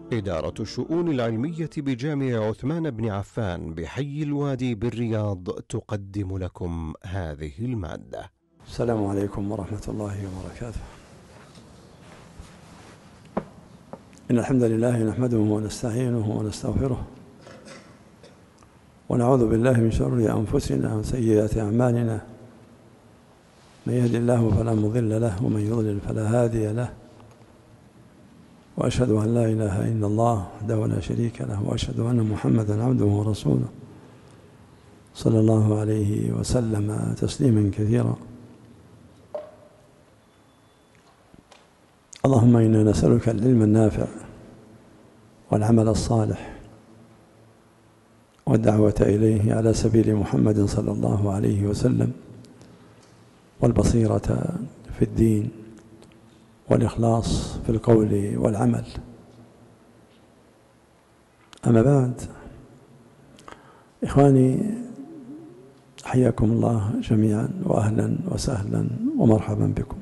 إدارة الشؤون العلمية بجامع عثمان بن عفان بحي الوادي بالرياض تقدم لكم هذه المادة. السلام عليكم ورحمة الله وبركاته. إن الحمد لله نحمده ونستعينه ونستغفره ونعوذ بالله من شرور أنفسنا وسيئات أعمالنا. من يهد الله فلا مضل له ومن يضلل فلا هادي له، وأشهد أن لا إله إلا الله وحده لا شريك له، وأشهد أن محمدا عبده ورسوله صلى الله عليه وسلم تسليما كثيرا. اللهم إنا نسألك العلم النافع والعمل الصالح والدعوة إليه على سبيل محمد صلى الله عليه وسلم، والبصيرة في الدين والإخلاص في القول والعمل. أما بعد، إخواني حياكم الله جميعا، وأهلا وسهلا ومرحبا بكم.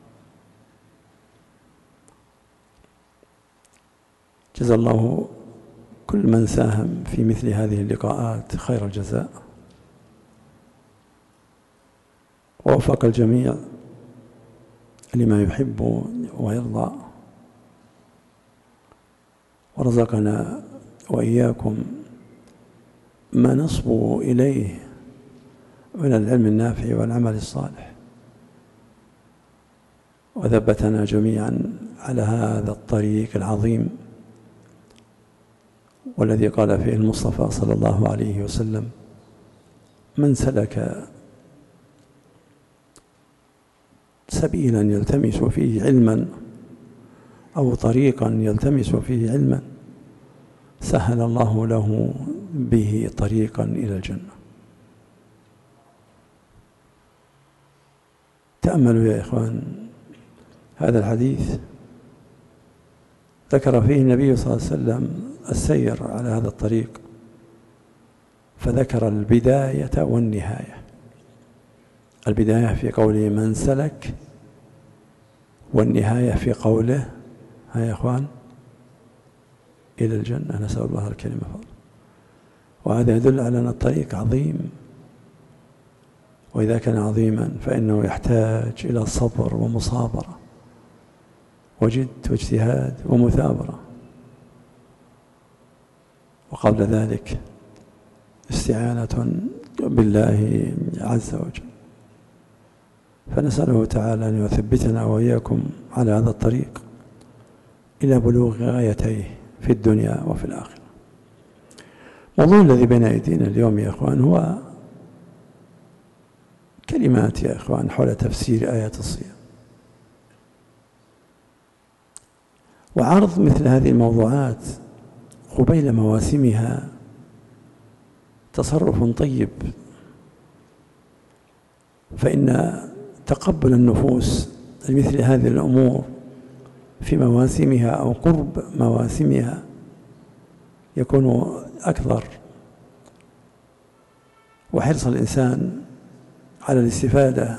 جزا الله كل من ساهم في مثل هذه اللقاءات خير الجزاء، ووفق الجميع لما يحب ويرضى، ورزقنا وإياكم ما نصبو إليه من العلم النافع والعمل الصالح، وثبتنا جميعا على هذا الطريق العظيم، والذي قال فيه المصطفى صلى الله عليه وسلم: من سلك سبيلا يلتمس فيه علما أو طريقا يلتمس فيه علما سهل الله له به طريقا إلى الجنة. تأملوا يا إخوان هذا الحديث، ذكر فيه النبي صلى الله عليه وسلم السير على هذا الطريق، فذكر البداية والنهاية. البداية في قوله من سلك، والنهاية في قوله ها يا إخوان إلى الجنة، نسأل الله الكريم فضل. وهذا يدل على أن الطريق عظيم، وإذا كان عظيما فإنه يحتاج إلى صبر ومصابرة وجد واجتهاد ومثابرة، وقبل ذلك استعانة بالله عز وجل. فنسأله تعالى أن يثبتنا وإياكم على هذا الطريق إلى بلوغ غايتيه في الدنيا وفي الآخرة. الموضوع الذي بين أيدينا اليوم يا إخوان هو كلمات يا إخوان حول تفسير آيات الصيام، وعرض مثل هذه الموضوعات قبيل مواسمها تصرف طيب، فإن تقبل النفوس لمثل هذه الأمور في مواسمها أو قرب مواسمها يكون أكثر، وحرص الإنسان على الاستفادة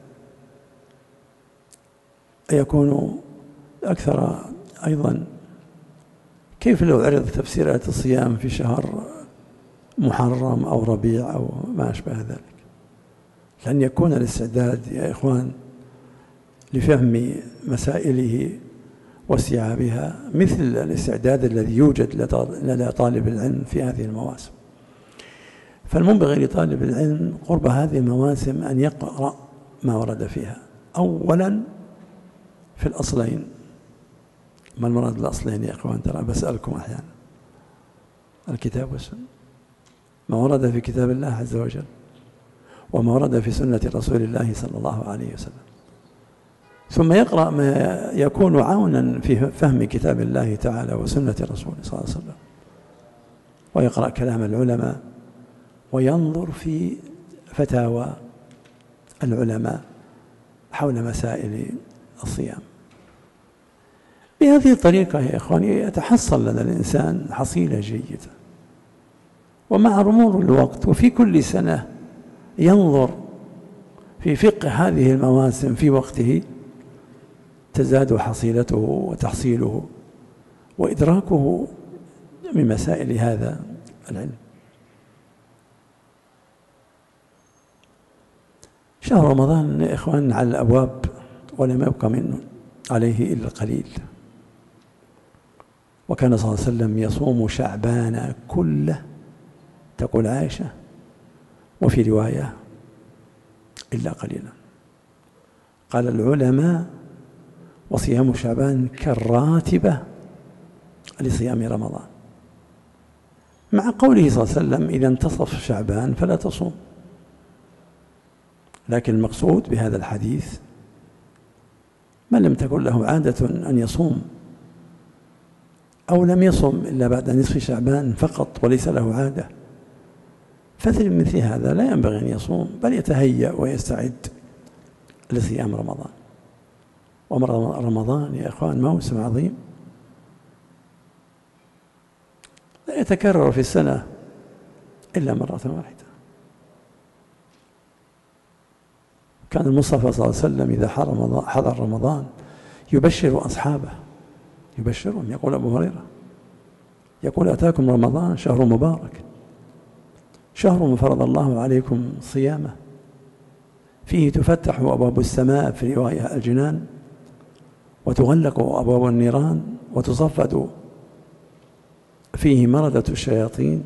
يكون أكثر أيضا. كيف لو عرض تفسيرات الصيام في شهر محرم أو ربيع أو ما أشبه ذلك؟ لأن يكون الاستعداد يا إخوان لفهم مسائله واستيعابها مثل الاستعداد الذي يوجد لدى طالب العلم في هذه المواسم. فالمنبغي لطالب العلم قرب هذه المواسم أن يقرأ ما ورد فيها. أولا في الأصلين. ما المراد بالأصلين يا إخوان؟ ترى بسألكم أحيانا. الكتاب والسنة، ما ورد في كتاب الله عز وجل وما ورد في سنة رسول الله صلى الله عليه وسلم، ثم يقرأ ما يكون عونا في فهم كتاب الله تعالى وسنة رسوله صلى الله عليه وسلم، ويقرأ كلام العلماء، وينظر في فتاوى العلماء حول مسائل الصيام. بهذه الطريقة يا إخواني يتحصل لدى الإنسان حصيلة جيدة، ومع مرور الوقت وفي كل سنة ينظر في فقه هذه المواسم في وقته تزداد حصيلته وتحصيله وإدراكه من مسائل هذا العلم. شهر رمضان يا إخوان على الأبواب ولم يبقى منه عليه إلا القليل، وكان صلى الله عليه وسلم يصوم شعبان كله، تقول عائشة، وفي رواية إلا قليلا. قال العلماء: وصيام شعبان كالراتبة لصيام رمضان، مع قوله صلى الله عليه وسلم: إذا انتصف شعبان فلا تصوم. لكن المقصود بهذا الحديث من لم تكن له عادة أن يصوم أو لم يصم إلا بعد نصف شعبان فقط وليس له عادة، مثل هذا لا ينبغي أن يصوم، بل يتهيأ ويستعد لصيام رمضان. ورمضان يا إخوان موسم عظيم لا يتكرر في السنة إلا مرة واحدة. كان المصطفى صلى الله عليه وسلم إذا حضر رمضان يبشر أصحابه، يبشرهم، يقول أبو هريرة، يقول: أتاكم رمضان شهر مبارك، شهر فرض الله عليكم صيامه، فيه تفتح أبواب السماء، في رواية الجنان، وتغلق أبواب النيران، وتصفد فيه مردة الشياطين،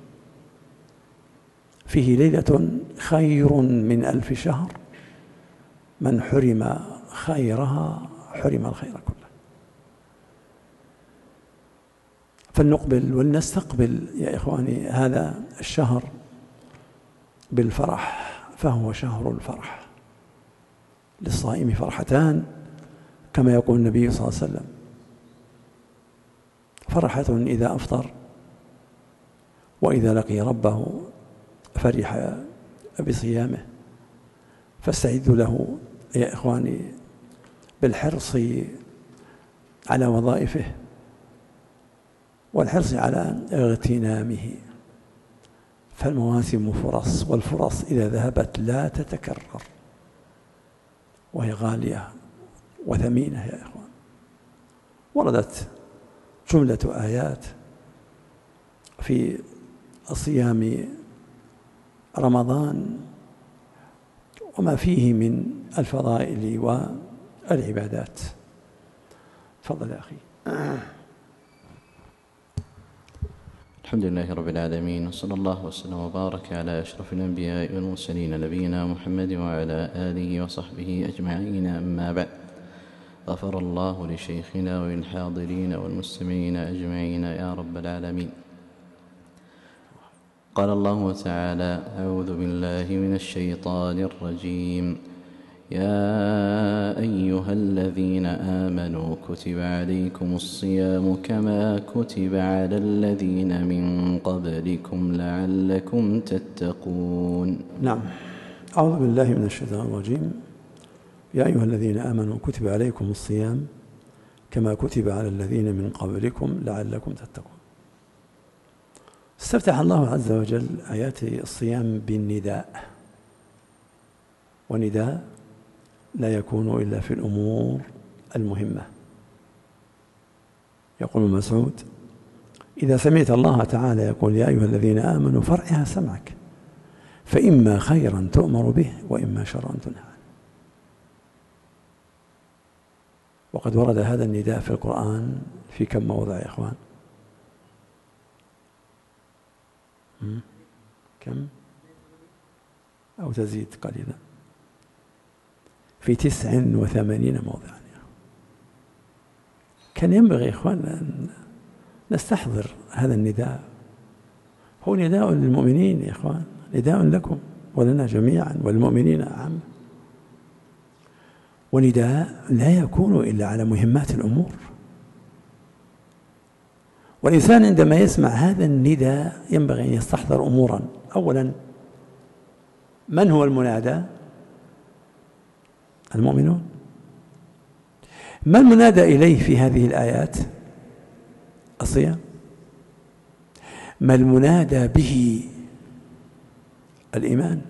فيه ليلة خير من 1000 شهر، من حرم خيرها حرم الخير كله. فلنقبل ولنستقبل يا إخواني هذا الشهر بالفرح، فهو شهر الفرح. للصائم فرحتان كما يقول النبي صلى الله عليه وسلم: فرحة إذا أفطر، وإذا لقي ربه فرح بصيامه. فاستعدوا له يا إخواني بالحرص على وظائفه والحرص على اغتنامه، فالمواسم فرص، والفرص إذا ذهبت لا تتكرر، وهي غالية وثمينة يا إخوان. وردت جملة آيات في صيام رمضان وما فيه من الفضائل والعبادات. تفضل يا أخي. الحمد لله رب العالمين، وصلى الله وسلم وبارك على أشرف الأنبياء والمرسلين نبينا محمد وعلى آله وصحبه أجمعين، أما بعد. غفر الله لشيخنا وللحاضرين والمستمعين أجمعين يا رب العالمين. قال الله تعالى: أعوذ بالله من الشيطان الرجيم. يا أيها الذين آمنوا كتب عليكم الصيام كما كتب على الذين من قبلكم لعلكم تتقون. نعم، أعوذ بالله من الشيطان الرجيم. يا أيها الذين آمنوا كتب عليكم الصيام كما كتب على الذين من قبلكم لعلكم تتقون. استفتح الله عز وجل آيات الصيام بالنداء، ونداء لا يكون إلا في الأمور المهمة. يقول ابن مسعود: إذا سمعت الله تعالى يقول يا أيها الذين آمنوا فارعها سمعك، فإما خيرا تؤمر به وإما شرا تنهى عنه. وقد ورد هذا النداء في القرآن في كم موضع يا إخوان؟ كم؟ أو تزيد قليلا؟ في 89 موضعا. كان ينبغي يا إخوان أن نستحضر هذا النداء. هو نداء للمؤمنين يا إخوان، نداء لكم ولنا جميعا والمؤمنين عامة، ونداء لا يكون إلا على مهمات الأمور. والإنسان عندما يسمع هذا النداء ينبغي أن يستحضر أمورا. أولا، من هو المنادى؟ المؤمنون. ما المنادى إليه في هذه الآيات؟ الصيام. ما المنادى به؟ الإيمان.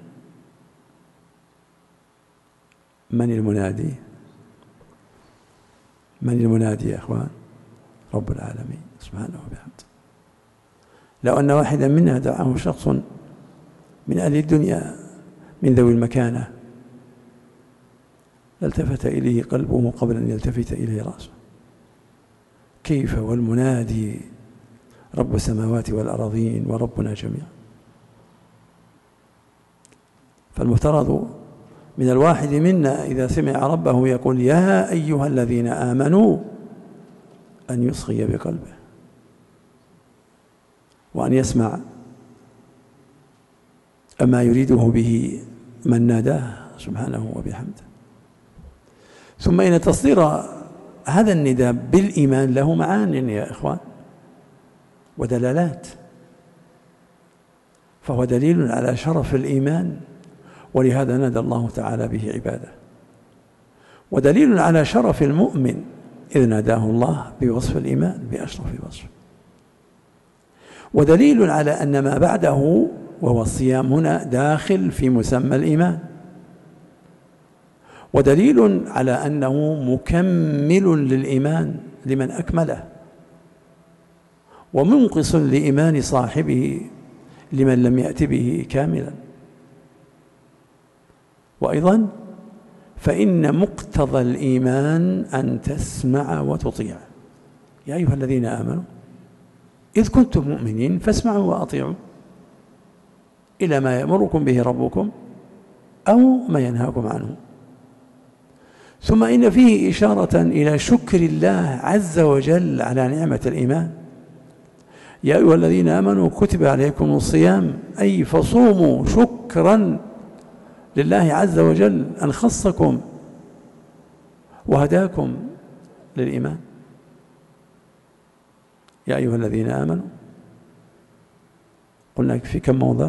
من المنادي؟ من المنادي يا أخوان؟ رب العالمين سبحانه وبحمده. لو أن واحدا منا دعاه شخص من أهل الدنيا من ذوي المكانة لالتفت إليه قلبه قبل أن يلتفت إليه رأسه. كيف والمنادي رب السماوات والأراضين وربنا جميعا. فالمفترض من الواحد منا إذا سمع ربه يقول يا أيها الذين آمنوا أن يصغي بقلبه وأن يسمع أما يريده به من ناداه سبحانه وبحمده. ثم إن تصدير هذا النداء بالإيمان له معان يا إخوان ودلالات، فهو دليل على شرف الإيمان ولهذا نادى الله تعالى به عباده، ودليل على شرف المؤمن إذ ناداه الله بوصف الإيمان بأشرف وصف، ودليل على أن ما بعده وهو الصيام هنا داخل في مسمى الإيمان، ودليل على أنه مكمل للإيمان لمن أكمله ومنقص لإيمان صاحبه لمن لم يأت به كاملا. وأيضا فإن مقتضى الإيمان أن تسمع وتطيع. يا أيها الذين آمنوا إذ كنتم مؤمنين فاسمعوا وأطيعوا إلى ما يأمركم به ربكم أو ما ينهاكم عنه. ثم إن فيه إشارة إلى شكر الله عز وجل على نعمة الإيمان. يا أيها الذين آمنوا كتب عليكم الصيام أي فصوموا شكرا لله عز وجل أن خصكم وهداكم للإيمان. يا أيها الذين آمنوا قلنا في كم موضع؟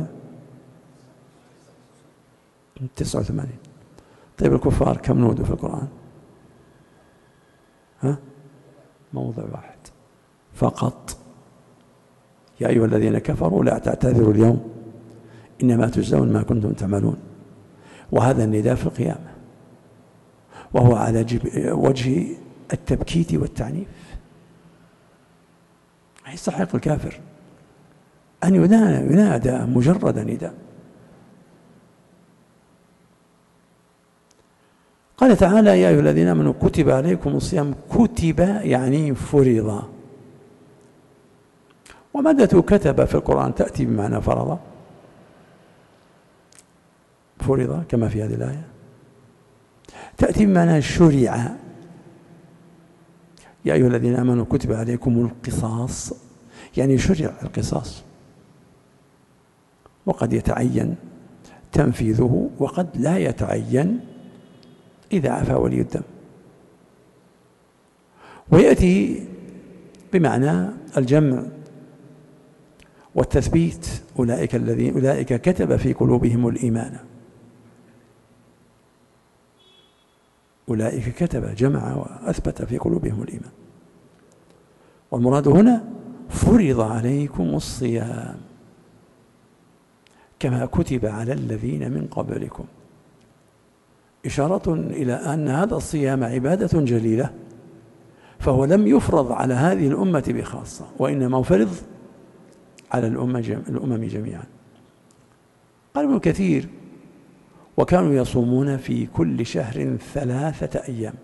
89. طيب الكفار كم نودوا في القرآن؟ موضع واحد فقط. يا أيها الذين كفروا لا تعتذروا اليوم إنما تجزون ما كنتم تعملون. وهذا النداء في القيامة وهو على وجه التبكيت والتعنيف. يستحق الكافر أن ينادى مجرد نداء. قال تعالى يا أيها الذين آمنوا كتب عليكم الصيام. كتب يعني فرض، ومادة كتب في القرآن تأتي بمعنى فرض، فرض كما في هذه الآية، تأتي بمعنى شرع. يا أيها الذين آمنوا كتب عليكم القصاص يعني شرع القصاص، وقد يتعين تنفيذه وقد لا يتعين إذا عفا ولي الدم. ويأتي بمعنى الجمع والتثبيت. أولئك كتب في قلوبهم الإيمان. أولئك كتب جمع وأثبت في قلوبهم الإيمان. والمراد هنا فرض عليكم الصيام كما كتب على الذين من قبلكم، إشارة إلى أن هذا الصيام عبادة جليلة، فهو لم يفرض على هذه الأمة بخاصة وإنما فرض على الأمم جميعا. قال ابن كثير وكانوا يصومون في كل شهر 3 أيام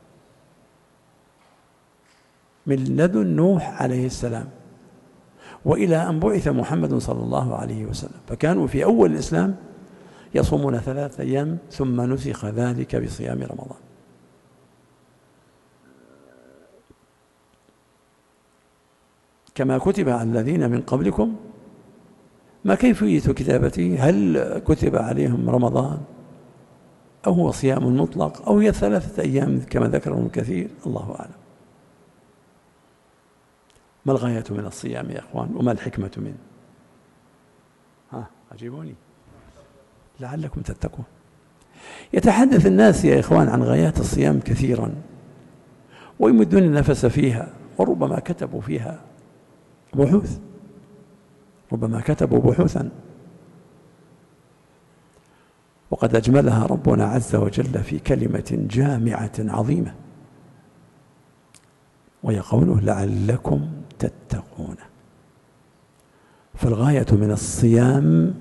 من لدن نوح عليه السلام وإلى أن بعث محمد صلى الله عليه وسلم، فكانوا في أول الإسلام يصومون 3 أيام ثم نسخ ذلك بصيام رمضان. كما كتب على الذين من قبلكم. ما كيفية كتابته؟ هل كتب عليهم رمضان أو هو صيام مطلق أو هي 3 أيام كما ذكر ابن كثير؟ الله أعلم. ما الغاية من الصيام يا إخوان وما الحكمة منه؟ أجيبوني لعلكم تتقون. يتحدث الناس يا إخوان عن غايات الصيام كثيرا ويمدون النفس فيها، وربما كتبوا فيها بحوث، ربما كتبوا بحوثا، وقد أجملها ربنا عز وجل في كلمة جامعة عظيمة وهي قوله لعلكم تتقون. فالغاية من الصيام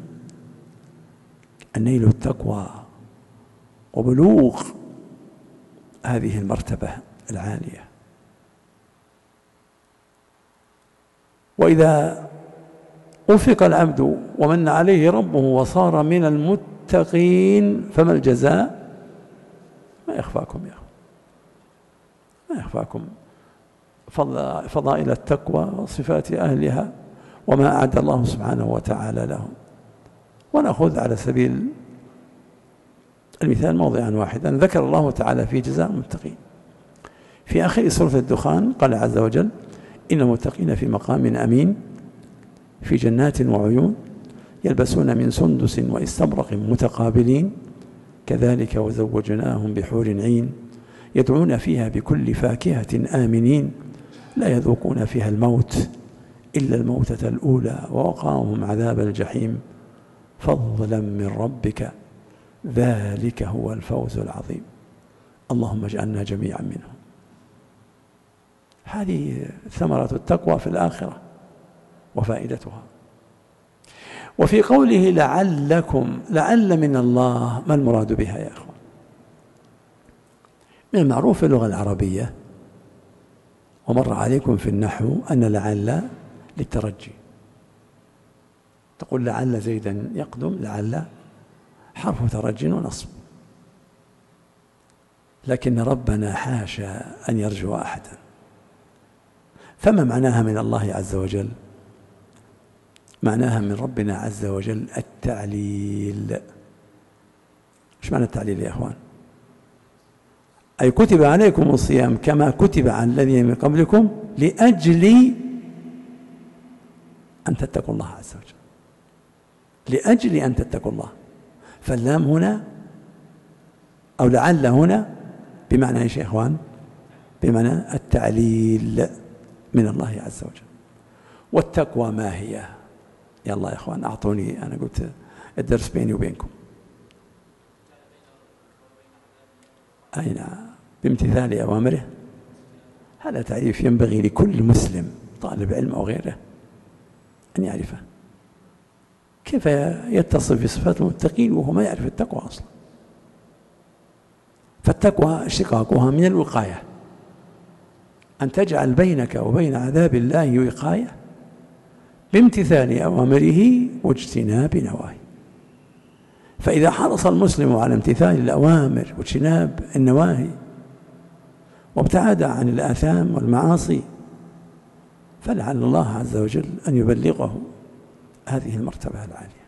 النيل التقوى وبلوغ هذه المرتبة العالية. وإذا وفق العبد ومن عليه ربه وصار من المتقين فما الجزاء؟ ما يخفاكم يا أخوان، ما يخفاكم فضائل التقوى وصفات أهلها وما أعد الله سبحانه وتعالى لهم. ونأخذ على سبيل المثال موضعا واحدا ذكر الله تعالى في جزاء المتقين. في آخر سورة الدخان قال عز وجل إن المتقين في مقام أمين في جنات وعيون يلبسون من سندس واستبرق متقابلين كذلك وزوجناهم بحور عين يدعون فيها بكل فاكهة آمنين لا يذوقون فيها الموت إلا الموتة الأولى ووقاهم عذاب الجحيم فضلا من ربك ذلك هو الفوز العظيم. اللهم اجعلنا جميعا منهم. هذه ثمرة التقوى في الآخرة وفائدتها. وفي قوله لعلكم، لعل من الله ما المراد بها يا أخوان؟ من المعروف في اللغة العربية ومر عليكم في النحو أن لعل للترجي. تقول لعل زيدا يقدم، لعل حرف ترجي ونصب، لكن ربنا حاشا أن يرجو أحدا. فما معناها من الله عز وجل؟ معناها من ربنا عز وجل التعليل. ايش معنى التعليل يا اخوان؟ اي كتب عليكم الصيام كما كتب على الذين من قبلكم لاجل ان تتقوا الله عز وجل، لاجل ان تتقوا الله. فاللام هنا او لعل هنا بمعنى ايش يا اخوان؟ بمعنى التعليل من الله عز وجل. والتقوى ما هي؟ يلا يا اخوان اعطوني، انا قلت الدرس بيني وبينكم. اي نعم، بامتثال اوامره. هذا تعريف ينبغي لكل مسلم طالب علم او غيره ان يعرفه. كيف يتصف بصفات المتقين وهو ما يعرف التقوى اصلا؟ فالتقوى اشتقاقها من الوقايه، ان تجعل بينك وبين عذاب الله وقايه بامتثال أوامره واجتناب نواهيه. فإذا حرص المسلم على امتثال الأوامر واجتناب النواهي وابتعد عن الآثام والمعاصي فلعل الله عز وجل أن يبلغه هذه المرتبة العالية.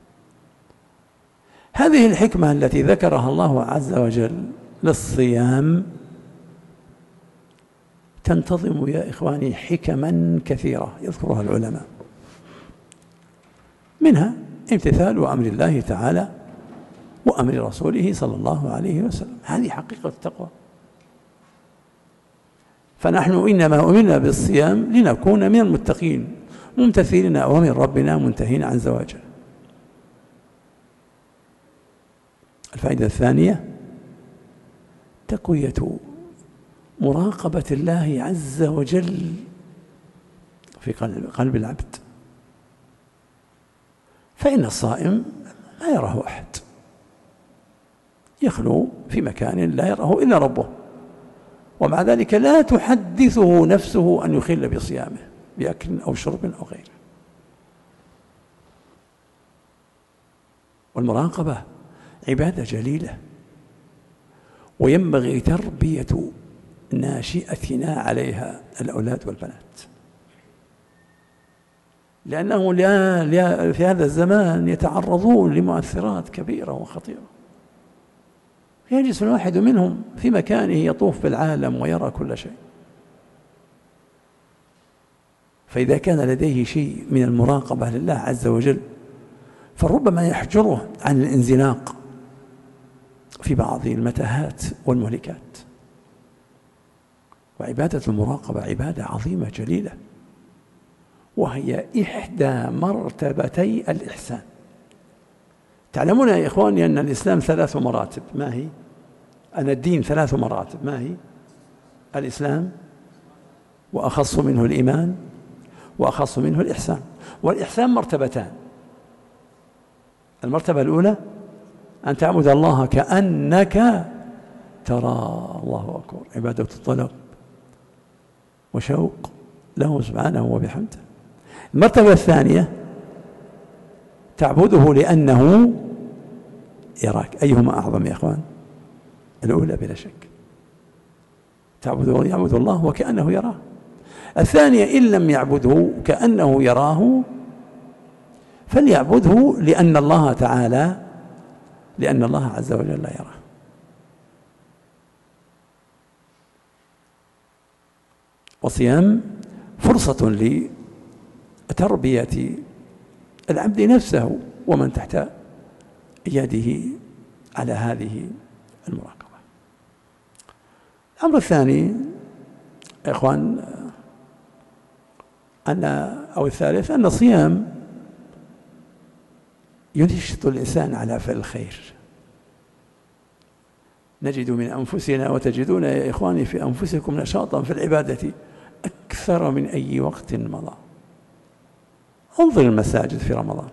هذه الحكمة التي ذكرها الله عز وجل للصيام تنتظم يا إخواني حكما كثيرة يذكرها العلماء، منها امتثال أمر الله تعالى وأمر رسوله صلى الله عليه وسلم. هذه حقيقة التقوى. فنحن إنما أمرنا بالصيام لنكون من المتقين ممتثلين أوامر ربنا منتهين عن زواجه. الفائدة الثانية تقوية مراقبة الله عز وجل في قلب العبد. فإن الصائم لا يراه أحد، يخلو في مكان لا يراه إلا ربه، ومع ذلك لا تحدثه نفسه أن يخل بصيامه بأكل أو شرب أو غيره. والمراقبة عبادة جليلة، وينبغي تربية ناشئتنا عليها الأولاد والبنات، لأنه في هذا الزمان يتعرضون لمؤثرات كبيرة وخطيرة. يجلس الواحد منهم في مكانه يطوف بالعالم ويرى كل شيء، فإذا كان لديه شيء من المراقبة لله عز وجل فربما يحجره عن الانزلاق في بعض المتاهات والمهلكات. وعبادة المراقبة عبادة عظيمة جليلة، وهي إحدى مرتبتي الإحسان. تعلمون يا إخواني أن الإسلام 3 مراتب. ما هي؟ أن الدين 3 مراتب. ما هي؟ الإسلام وأخص منه الإيمان وأخص منه الإحسان. والإحسان مرتبتان: المرتبة الأولى أن تعبد الله كأنك ترى، الله أكبر، عبادة الطلب وشوق له سبحانه وبحمده. المرتبة الثانية تعبده لأنه يراك. أيهما أعظم يا أخوان؟ الأولى بلا شك، يعبد الله وكأنه يراه. الثانية إن لم يعبده كأنه يراه فليعبده لأن الله تعالى، لأن الله عز وجل لا يراه. والصيام فرصة لتربية العبد نفسه ومن تحت يده على هذه المراقبة. الأمر الثاني يا إخوان أو الثالث أن الصيام ينشط الإنسان على فعل الخير. نجد من أنفسنا وتجدون يا إخواني في أنفسكم نشاطا في العبادة أكثر من أي وقت مضى. انظر المساجد في رمضان،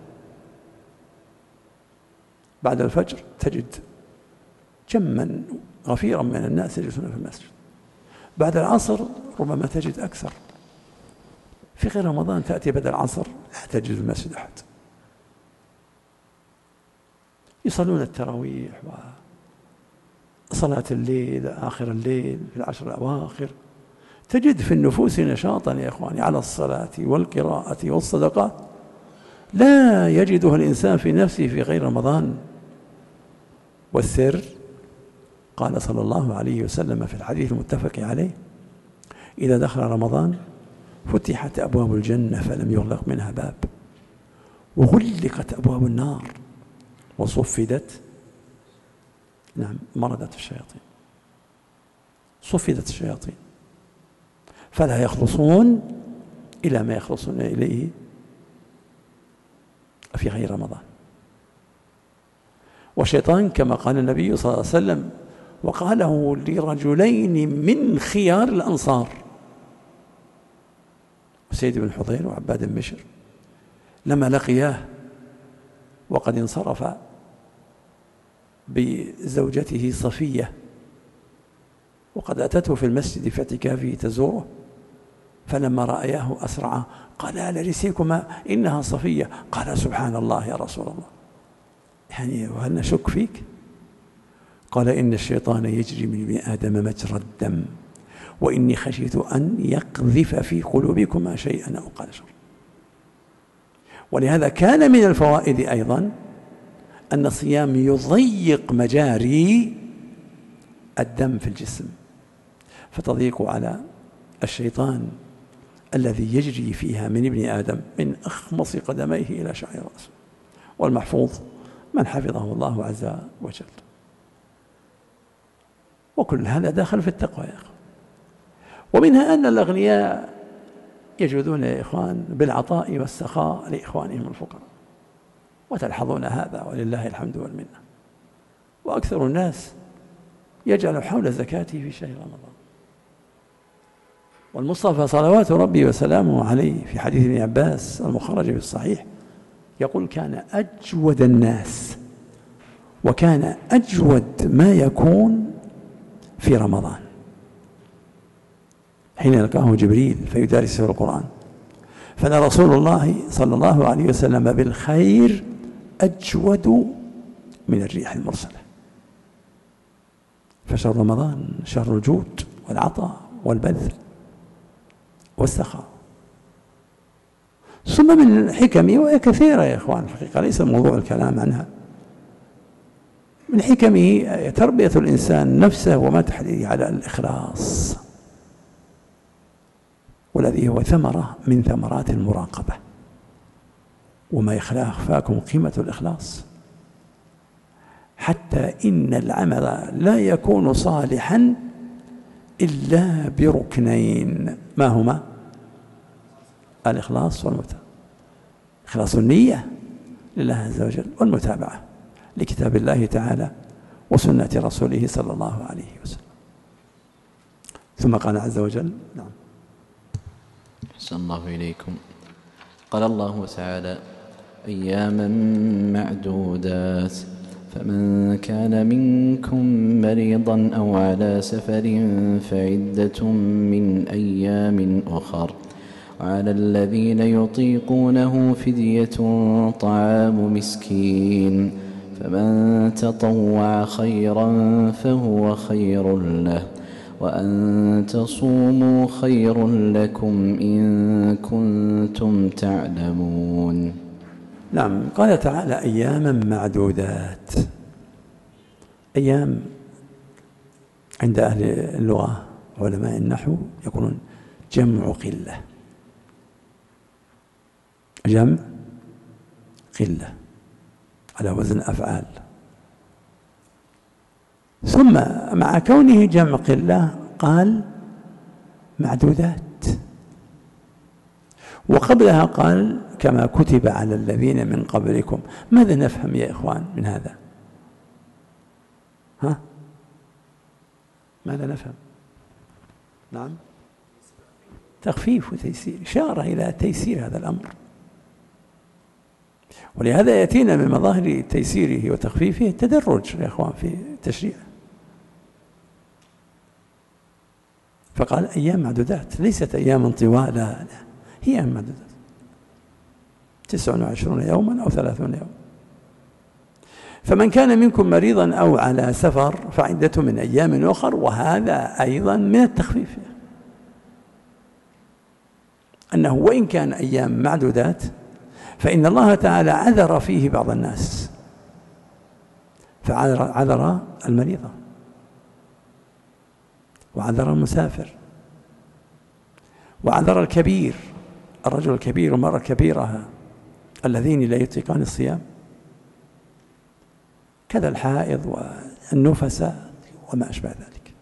بعد الفجر تجد جما غفيرا من الناس يجلسون في المسجد، بعد العصر ربما تجد أكثر. في غير رمضان تأتي بعد العصر لا تجد في المسجد أحد. يصلون التراويح وصلاة الليل آخر الليل في العشر الأواخر، تجد في النفوس نشاطا يا إخواني على الصلاة والقراءة والصدقات لا يجده الإنسان في نفسه في غير رمضان. والسر قال صلى الله عليه وسلم في الحديث المتفق عليه: إذا دخل رمضان فتحت أبواب الجنة فلم يغلق منها باب، وغلقت أبواب النار وصفدت مردت الشياطين، صفدت الشياطين فلا يخلصون إلى ما يخلصون إليه في غير رمضان. والشيطان كما قال النبي صلى الله عليه وسلم وقاله لرجلين من خيار الأنصار، سيد بن حضير وعباد بن بشر، لما لقياه وقد انصرف بزوجته صفية وقد أتته في المسجد في اعتكافه تزوره، فلما رأياه أسرع قال: ألا رسيكما إنها صفية. قال: سبحان الله يا رسول الله، يعني وهل نشك فيك؟ قال: إن الشيطان يجري من ابن آدم مجرى الدم، وإني خشيت أن يقذف في قلوبكما شيئا أو قال شر. ولهذا كان من الفوائد أيضا أن الصيام يضيق مجاري الدم في الجسم، فتضيق على الشيطان الذي يجري فيها من ابن آدم من أخمص قدميه إلى شعر رأسه. والمحفوظ من حفظه الله عز وجل. وكل هذا داخل في التقوى يا أخوان. ومنها أن الأغنياء يجودون يا إخوان بالعطاء والسخاء لإخوانهم الفقراء، وتلحظون هذا ولله الحمد والمنة. وأكثر الناس يجعل حول زكاته في شهر رمضان. والمصطفى صلوات ربي وسلامه عليه في حديث ابن عباس المخرج في الصحيح يقول: كان أجود الناس وكان أجود ما يكون في رمضان حين يلقاه جبريل فيدارسه القرآن، فلرسول الله صلى الله عليه وسلم بالخير أجود من الريح المرسلة. فشهر رمضان شهر الجود والعطاء والبذل والسخاء. ثم من حكمه، وهي كثيرة يا إخوان الحقيقة ليس موضوع الكلام عنها، من حكمه تربية الإنسان نفسه وما تحريه على الإخلاص، والذي هو ثمرة من ثمرات المراقبة. وما يخفاكم قيمة الإخلاص، حتى إن العمل لا يكون صالحا إلا بركنين، ما هما؟ الإخلاص والمتابعة. إخلاص النية لله عز وجل، والمتابعة لكتاب الله تعالى وسنة رسوله صلى الله عليه وسلم. ثم قال عز وجل: نعم. أحسن الله إليكم. قال الله تعالى: أياما معدودات، فمن كان منكم مريضا أو على سفر فعدة من أيام أخر، وعلى الذين يطيقونه فدية طعام مسكين، فمن تطوع خيرا فهو خير له، وأن تصوموا خير لكم إن كنتم تعلمون. نعم، قال تعالى: أياما معدودات. أيام عند أهل اللغة علماء النحو يقولون جمع قلة، جمع قلة على وزن أفعال. ثم مع كونه جمع قلة قال معدودات، وقبلها قال كما كتب على الذين من قبلكم. ماذا نفهم يا إخوان من هذا؟ ماذا نفهم؟ نعم، تخفيف وتيسير، إشارة إلى تيسير هذا الأمر، ولهذا يأتينا من مظاهر تيسيره وتخفيفه التدرج يا إخوان في التشريع. فقال أيام معدودات، ليست أيام طوال، لا، هي أيام معدودات، 29 يوما أو 30 يوما. فمن كان منكم مريضا أو على سفر فعدة من أيام أخر، وهذا أيضا من التخفيف، أنه وإن كان أيام معدودات فإن الله تعالى عذر فيه بعض الناس، فعذر المريضة وعذر المسافر وعذر الكبير، الرجل الكبير والمرأة الكبيرة الذين لا يطيقان الصيام، كذا الحائض والنفساء وما أشبه ذلك.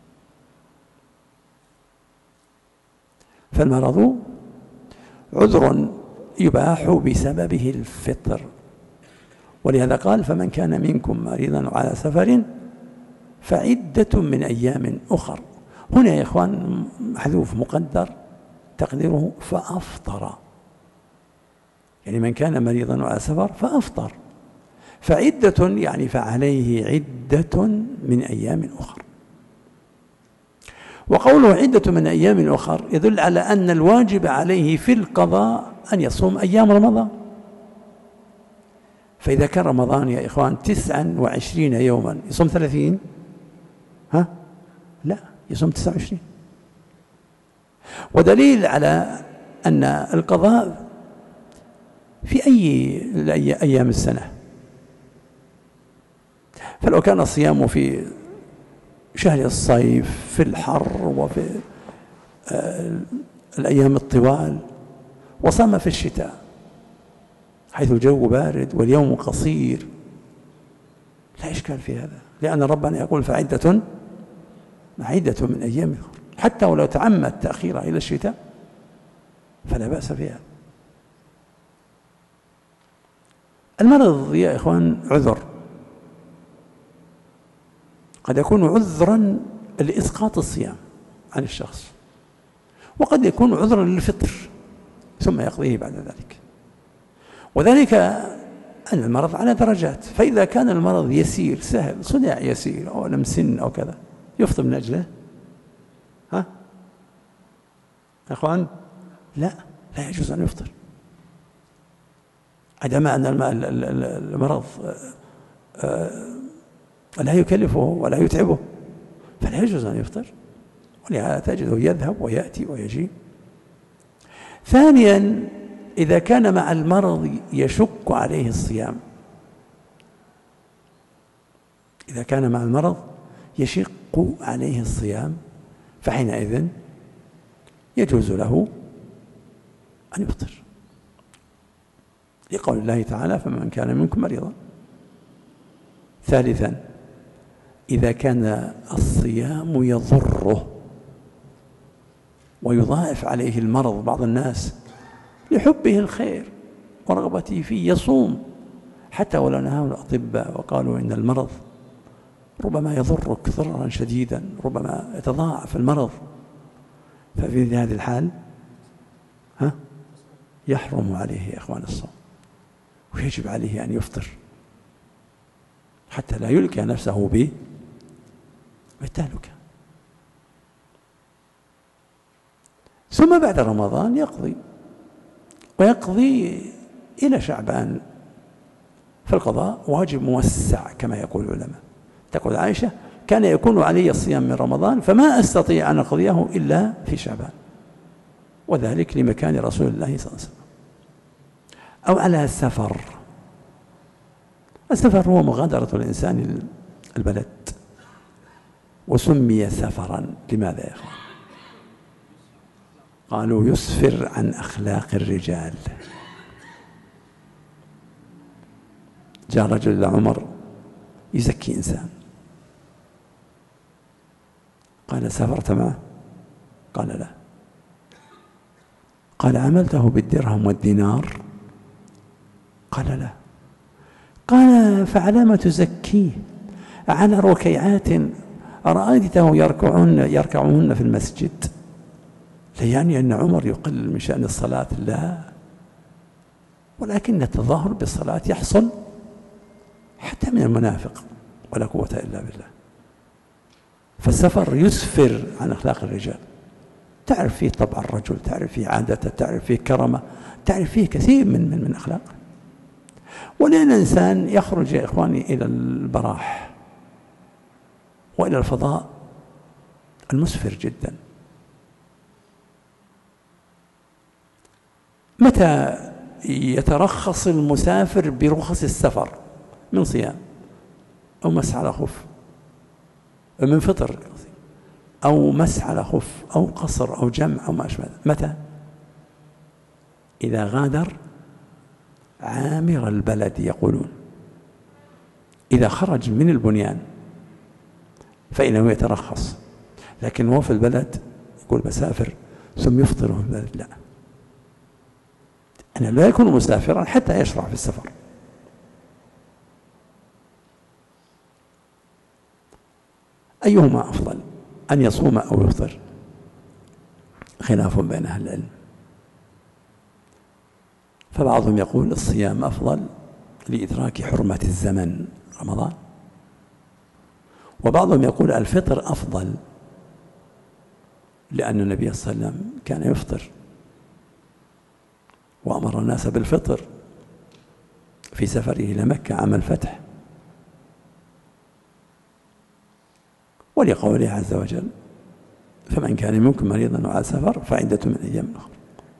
فالمرض عذر يباح بسببه الفطر، ولهذا قال: فمن كان منكم مريضا على سفر فعدة من أيام أخر. هنا يا إخوان محذوف مقدر تقديره فأفطر، يعني من كان مريضا على سفر فأفطر، فعدة يعني فعليه عدة من أيام أخر. وقوله عدة من أيام أخر يدل على أن الواجب عليه في القضاء أن يصوم أيام رمضان. فإذا كان رمضان يا إخوان 29 يوما يصوم 30؟ لا، يصوم 29. ودليل على أن القضاء في أي أيام السنة، فلو كان الصيام في شهر الصيف في الحر وفي الأيام الطوال، وصام في الشتاء حيث الجو بارد واليوم قصير، لا إشكال في هذا، لأن ربنا يقول فعدة من أيام، حتى ولو تعمد تأخيرها إلى الشتاء فلا بأس فيها. المرض يا إخوان عذر، قد يكون عذرا لإسقاط الصيام عن الشخص، وقد يكون عذرا للفطر ثم يقضيه بعد ذلك، وذلك أن المرض على درجات. فإذا كان المرض يسير سهل، صداع يسير أو ألم سن أو كذا، يفطر من أجله. يا أخوان، لا يجوز أن يفطر، عندما أن المرض لا يكلفه ولا يتعبه فلا يجوز أن يفطر، ولهذا تجده يذهب ويأتي ويجي. ثانيا، إذا كان مع المرض يشق عليه الصيام، إذا كان مع المرض يشق عليه الصيام فحينئذ يجوز له أن يفطر، لقول الله تعالى: فمن كان منكم مريضا. ثالثا، إذا كان الصيام يضره ويضاعف عليه المرض، بعض الناس لحبه الخير ورغبته فيه يصوم حتى ولو نهاه الأطباء وقالوا إن المرض ربما يضرك ضررا شديدا، ربما يتضاعف المرض، ففي هذه الحال يحرم عليه يا إخوان الصوم، ويجب عليه أن يفطر حتى لا يلقى نفسه بالتهلكة. ثم بعد رمضان ويقضي إلى شعبان، فالقضاء واجب موسع كما يقول العلماء. تقول عائشة: كان يكون علي الصيام من رمضان فما أستطيع أن أقضيه إلا في شعبان، وذلك لمكان رسول الله صلى الله عليه وسلم. أو على السفر. السفر هو مغادرة الإنسان البلد، وسمي سفرا. لماذا يا أخوان؟ قالوا: يسفر عن أخلاق الرجال. جاء رجل إلى عمر يزكي إنسان، قال: سافرت معه؟ قال: لا. قال: عملته بالدرهم والدينار؟ قال: لا. قال: فعلام تزكيه على ركيعات رأيته يركعهن في المسجد؟ لا يعني أن عمر يقلل من شأن الصلاة، لا، ولكن التظاهر بالصلاة يحصل حتى من المنافق، ولا قوة إلا بالله. فالسفر يسفر عن أخلاق الرجال، تعرف فيه طبع الرجل، تعرف فيه عادته، تعرف فيه كرمه، تعرف فيه كثير من أخلاقه. ولأن الإنسان يخرج يا إخواني إلى البراح وإلى الفضاء المسفر جدا. متى يترخص المسافر برخص السفر من صيام أو مسح على خف، من فطر، أو مسح على خف، أو قصر، أو جمع، أو ما أشبه ذلك؟ متى؟ إذا غادر عامر البلد، يقولون إذا خرج من البنيان فإنه يترخص، لكن هو في البلد يقول بسافر ثم يفطر في البلد، لا، أنا لا يكون مسافرا حتى يشرع في السفر. أيهما أفضل، أن يصوم أو يفطر؟ خلاف بين أهل العلم، فبعضهم يقول الصيام أفضل لإدراك حرمة الزمن رمضان، وبعضهم يقول الفطر أفضل لأن النبي صلى الله عليه وسلم كان يفطر وأمر الناس بالفطر في سفره إلى مكة عام الفتح، ولقوله عز وجل: فمن كان منكم مريضا أو على سفر فعدة من أيام أخرى.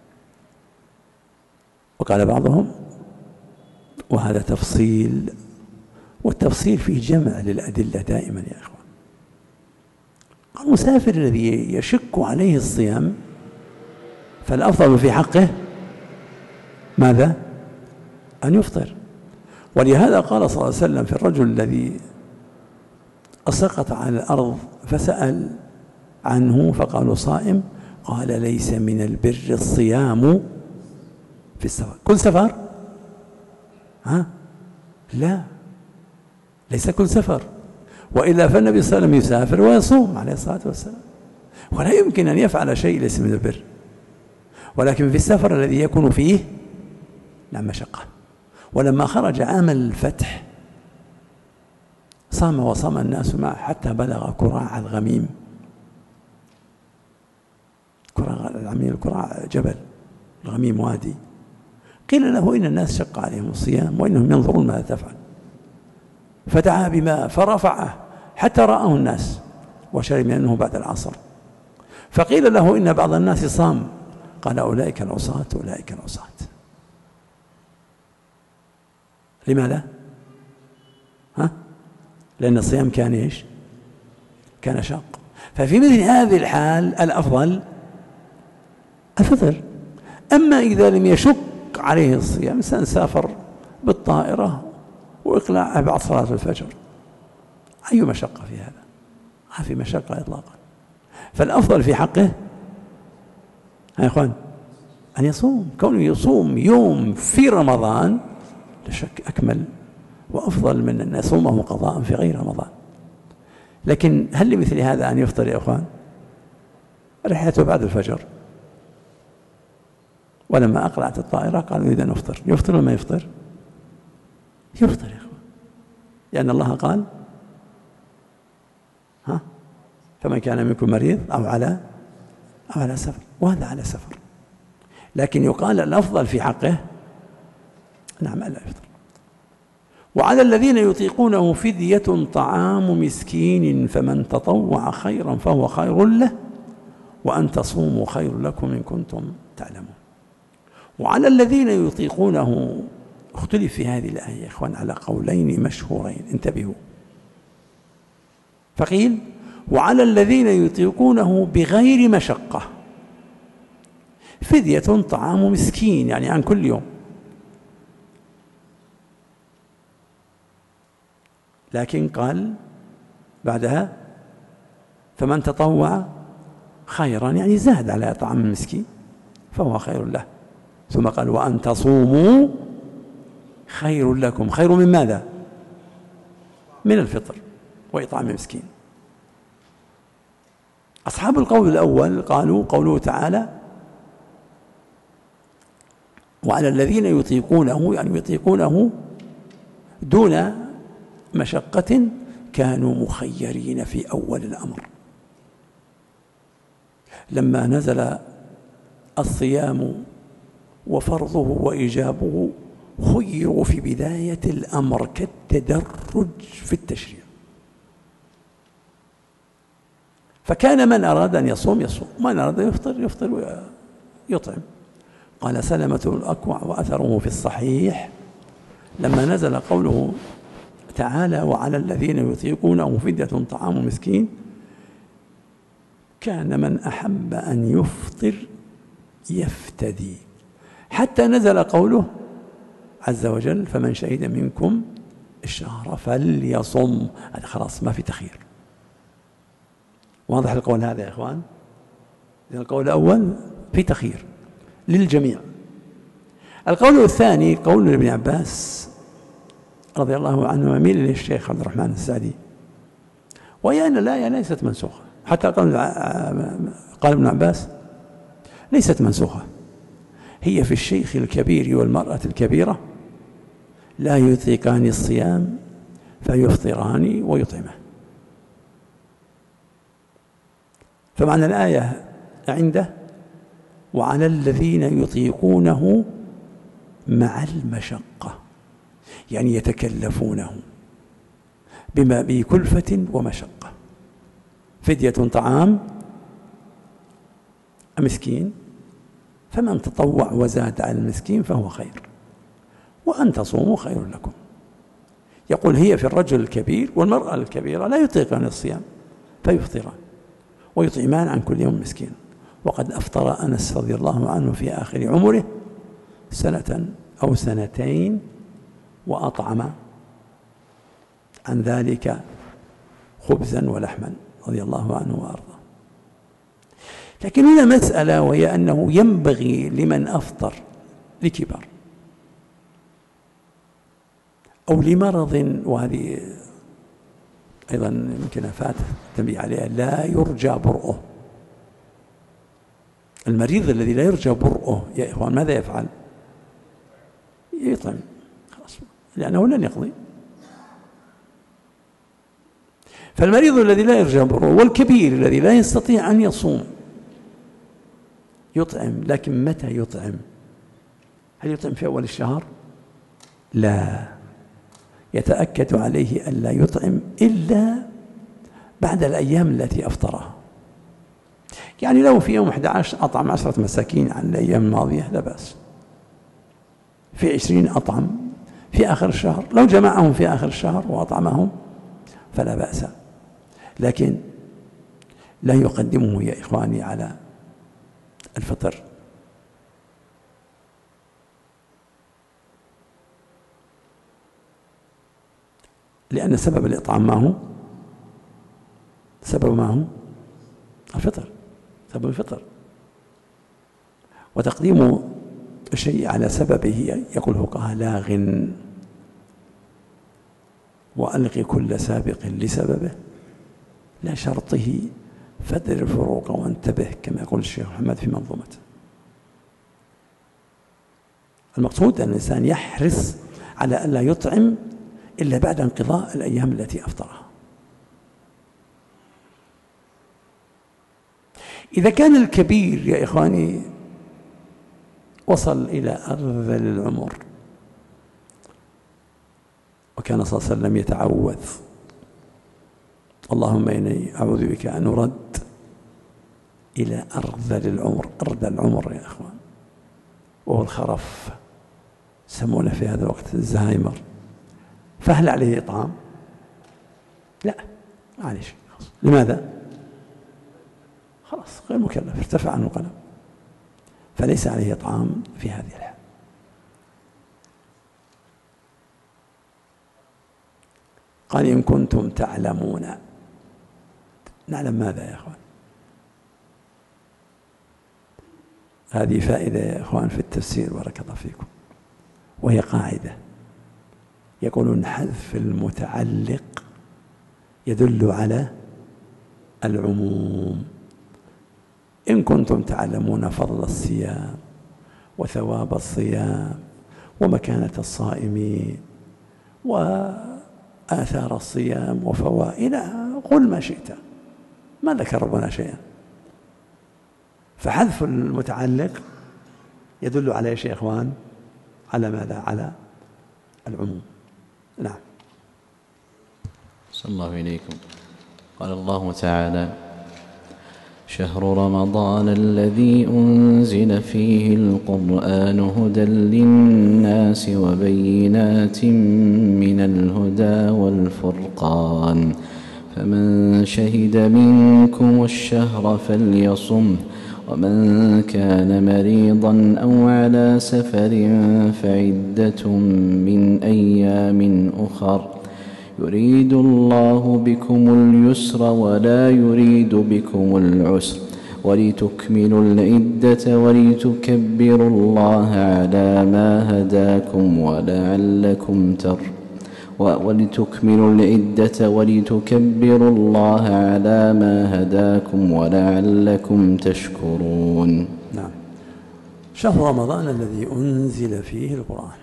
وقال بعضهم، وهذا تفصيل، والتفصيل فيه جمع للأدلة دائما يا إخوان. المسافر الذي يشك عليه الصيام فالأفضل في حقه ماذا؟ أن يفطر. ولهذا قال صلى الله عليه وسلم في الرجل الذي أسقط على الأرض فسأل عنه فقالوا صائم، قال: ليس من البر الصيام في السفر. كل سفر؟ لا، ليس كل سفر، وإلا فالنبي صلى الله عليه وسلم يسافر ويصوم عليه الصلاة والسلام، ولا يمكن أن يفعل شيء ليس من البر. ولكن في السفر الذي يكون فيه مشقة. ولما خرج عام الفتح صام وصام الناس معه حتى بلغ كراع الغميم. كراع جبل، الغميم وادي. قيل له: إن الناس شق عليهم الصيام وإنهم ينظرون ماذا تفعل، فدعا بماء فرفعه حتى رآه الناس وشرب منه بعد العصر. فقيل له: إن بعض الناس صام، قال: أولئك العصاة، أولئك العصاة. لماذا؟ لأن الصيام كان إيش؟ كان شاق. ففي مثل هذه الحال الأفضل الفطر. أما إذا لم يشك عليه الصيام، إنسان سافر بالطائرة وإقلاعه بعد صلاة الفجر، أي مشقة في هذا؟ ما في مشقة إطلاقا. فالأفضل في حقه يا إخوان أن يصوم. كونه يصوم يوم في رمضان لا شك أكمل وأفضل من أن يصومه قضاء في غير رمضان. لكن هل لمثل هذا أن يفطر يا إخوان؟ رحلته بعد الفجر ولما أقلعت الطائرة قالوا إذا نفطر. يفطر ولا ما يفطر؟ يفطر يا إخوان، لأن الله قال فمن كان منكم مريض أو على سفر، وهذا على سفر. لكن يقال الأفضل في حقه نعم ألا يفطر. وعلى الذين يطيقونه فدية طعام مسكين فمن تطوع خيرا فهو خير له وأن تصوموا خير لكم إن كنتم تعلمون. وعلى الذين يطيقونه اختلف في هذه الآية يا إخوان على قولين مشهورين، انتبهوا. فقيل وعلى الذين يطيقونه بغير مشقة فدية طعام مسكين، يعني عن كل يوم. لكن قال بعدها فمن تطوع خيرا، يعني زاد على طعام المسكين فهو خير له. ثم قال وأن تصوموا خير لكم. خير من ماذا؟ من الفطر وإطعام المسكين. أصحاب القول الأول قالوا قوله تعالى وعلى الذين يطيقونه، يعني يطيقونه دون مشقة، كانوا مخيرين في أول الأمر. لما نزل الصيام وفرضه وإيجابه خيروا في بداية الأمر كالتدرج في التشريع. فكان من أراد أن يصوم يصوم، من أراد أن يفطر يفطر ويطعم. قال سلمة الأكوع وأثره في الصحيح لما نزل قوله تعالى وعلى الذين يطيقونه فدية طعام مسكين، كان من أحب أن يفطر يفتدي، حتى نزل قوله عز وجل فمن شهد منكم الشهر فليصم. هذا خلاص ما في تخيير. واضح القول هذا يا إخوان؟ القول الأول في تخيير للجميع. القول الثاني قول ابن عباس رضي الله عنه وميل للشيخ عبد الرحمن السعدي، وهي أن الآية ليست منسوخة. حتى قال ابن عباس ليست منسوخة، هي في الشيخ الكبير والمرأة الكبيرة لا يطيقان الصيام فيفطران ويطعمان. فمعنى الآية عنده وعلى الذين يطيقونه مع المشقة، يعني يتكلفونه بما بكلفة ومشقة. فدية طعام مسكين، فمن تطوع وزاد على المسكين فهو خير، وأن تصوموا خير لكم. يقول هي في الرجل الكبير والمرأة الكبيرة لا يطيقان الصيام فيفطران ويطعمان عن كل يوم مسكين. وقد أفطر أنس رضي الله عنه في آخر عمره سنة أو سنتين وأطعم عن ذلك خبزا ولحما رضي الله عنه وأرضاه. لكن هنا مسألة، وهي أنه ينبغي لمن أفطر لكبر أو لمرض، وهذه أيضا يمكن فات التنبيه عليها، لا يرجى برؤه. المريض الذي لا يرجى برؤه يا إخوان ماذا يفعل؟ يطعم خلاص، لأنه لن يقضي. فالمريض الذي لا يرجى برؤه والكبير الذي لا يستطيع أن يصوم يطعم. لكن متى يطعم؟ هل يطعم في أول الشهر؟ لا، يتأكد عليه ألا يطعم إلا بعد الأيام التي أفطرها. يعني لو في يوم 11 أطعم 10 مساكين عن الأيام الماضية لا بأس، في 20 أطعم في آخر الشهر، لو جمعهم في آخر الشهر وأطعمهم فلا بأس. لكن لا يقدمه يا إخواني على الفطر. لأن سبب الإطعام ما هو؟ سبب ما هو؟ الفطر، سبب الفطر. وتقديم الشيء على سببه يقول الفقهاء لاغ، وألغ كل سابق لسببه لا شرطه فدر الفروق وانتبه، كما يقول الشيخ محمد في منظومته. المقصود أن الإنسان يحرص على ألا يطعم إلا بعد انقضاء الأيام التي أفطرها. إذا كان الكبير يا إخواني وصل إلى أرذل العمر، وكان صلى الله عليه وسلم يتعوذ: اللهم إني أعوذ بك أن أرد إلى أرذل العمر. أرذل العمر يا إخوان وهو الخرف، يسمونه في هذا الوقت الزهايمر. فهل عليه إطعام؟ لا، معليش. لماذا؟ خلاص غير مكلف، ارتفع عنه القلم، فليس عليه إطعام في هذه الحال. قال: إن كنتم تعلمون. نعلم ماذا يا أخوان؟ هذه فائدة يا أخوان في التفسير، بارك الله فيكم، وهي قاعدة. يقولون: حذف المتعلق يدل على العموم. إن كنتم تعلمون فضل الصيام وثواب الصيام ومكانة الصائمين وآثار الصيام وفوائده، قل ما شئت، ما ذكر ربنا شيئا. فحذف المتعلق يدل على ايش يا اخوان؟ على ماذا؟ على العموم. نعم. صلى الله إليكم. قال الله تعالى: شهر رمضان الذي أنزل فيه القرآن هدى للناس وبينات من الهدى والفرقان، فمن شهد منكم الشهر فليصمه، ومن كان مريضا أو على سفر فعدة من أيام أخر، يريد الله بكم اليسر ولا يريد بكم العسر، ولتكملوا العدة ولتكبروا الله على ما هداكم ولعلكم ولتكملوا العدة ولتكبروا الله على ما هداكم ولعلكم تشكرون. نعم. شهر رمضان الذي أنزل فيه القرآن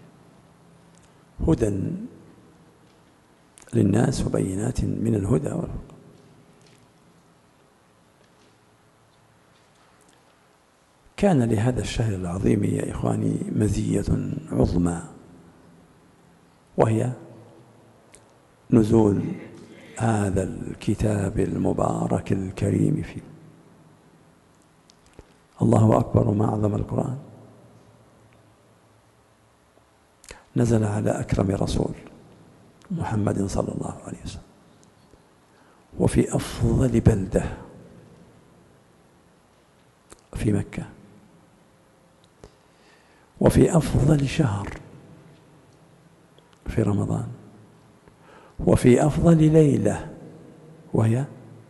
هدى للناس وبينات من الهدى والفرقان. كان لهذا الشهر العظيم يا إخواني مزية عظمى، وهي نزول هذا الكتاب المبارك الكريم فيه. الله أكبر ما أعظم القرآن. نزل على أكرم رسول محمد صلى الله عليه وسلم، وفي أفضل بلدة في مكة، وفي أفضل شهر في رمضان، وفي أفضل ليلة وهي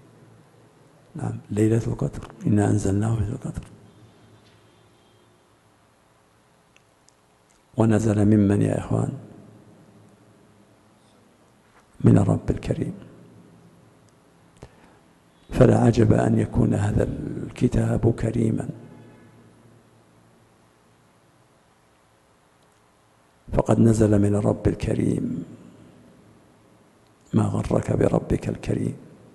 ليلة القدر. إنا أنزلناه في القدر. ونزل ممن يا إخوان؟ من الرب الكريم. فلا عجب أن يكون هذا الكتاب كريما، فقد نزل من الرب الكريم. ما غرك بربك الكريم؟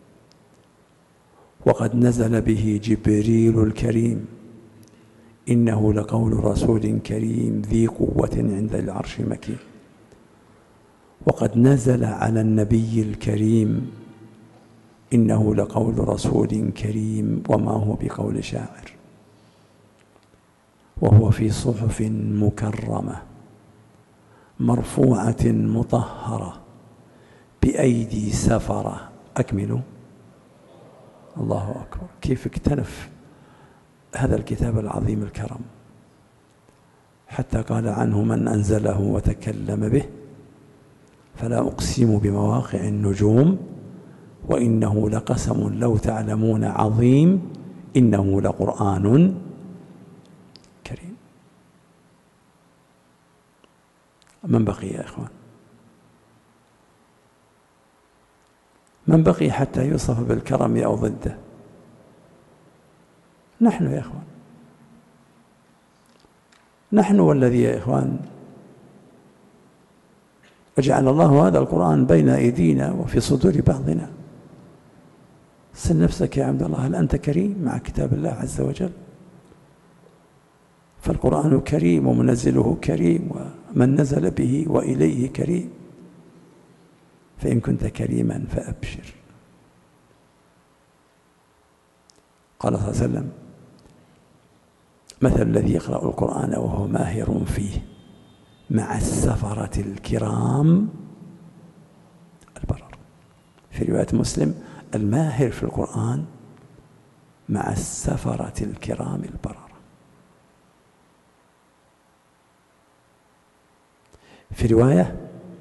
وقد نزل به جبريل الكريم. إنه لقول رسول كريم ذي قوة عند العرش مكين. وقد نزل على النبي الكريم. إنه لقول رسول كريم وما هو بقول شاعر. وهو في صحف مكرمة مرفوعة مطهرة بأيدي سفرة. أكملوا. الله أكبر. كيف اكتنف هذا الكتاب العظيم الكرم، حتى قال عنه من أنزله وتكلم به: فلا أقسم بمواقع النجوم وإنه لقسم لو تعلمون عظيم إنه لقرآن كريم. من بقي يا إخوان؟ من بقي حتى يوصف بالكرم أو ضده؟ نحن يا إخوان. نحن والذي يا إخوان وجعل الله هذا القرآن بين أيدينا وفي صدور بعضنا. سل نفسك يا عبد الله، هل أنت كريم مع كتاب الله عز وجل؟ فالقرآن كريم ومنزله كريم ومن نزل به وإليه كريم، فإن كنت كريما فأبشر. قال صلى الله عليه وسلم: مثل الذي يقرأ القرآن وهو ماهر فيه مع السفرة الكرام البرر. في رواية مسلم: الماهر في القرآن مع السفرة الكرام البرر. في رواية: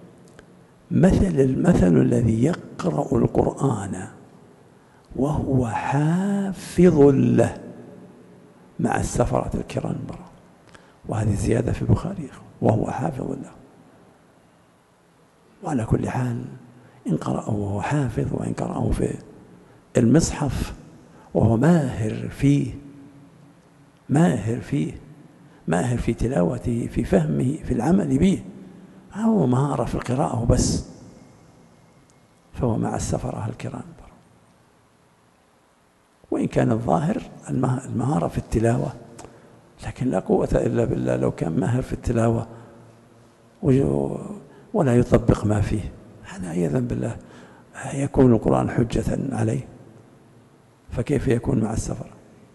المثل الذي يقرأ القرآن وهو حافظ له مع السفرة الكرام البرر. وهذه زيادة في البخاري، وهو حافظ له. وعلى كل حال إن قرأه وهو حافظ، وإن قرأه في المصحف وهو ماهر فيه، ماهر في تلاوته، في فهمه، في العمل به، هو مهارة في القراءة بس، فهو مع السفرة الكرام. وإن كان الظاهر المهارة في التلاوة، لكن لا قوة إلا بالله. لو كان ماهر في التلاوة ولا يطبق ما فيه، هذا عياذا بالله يكون القرآن حجة عليه، فكيف يكون مع السفر؟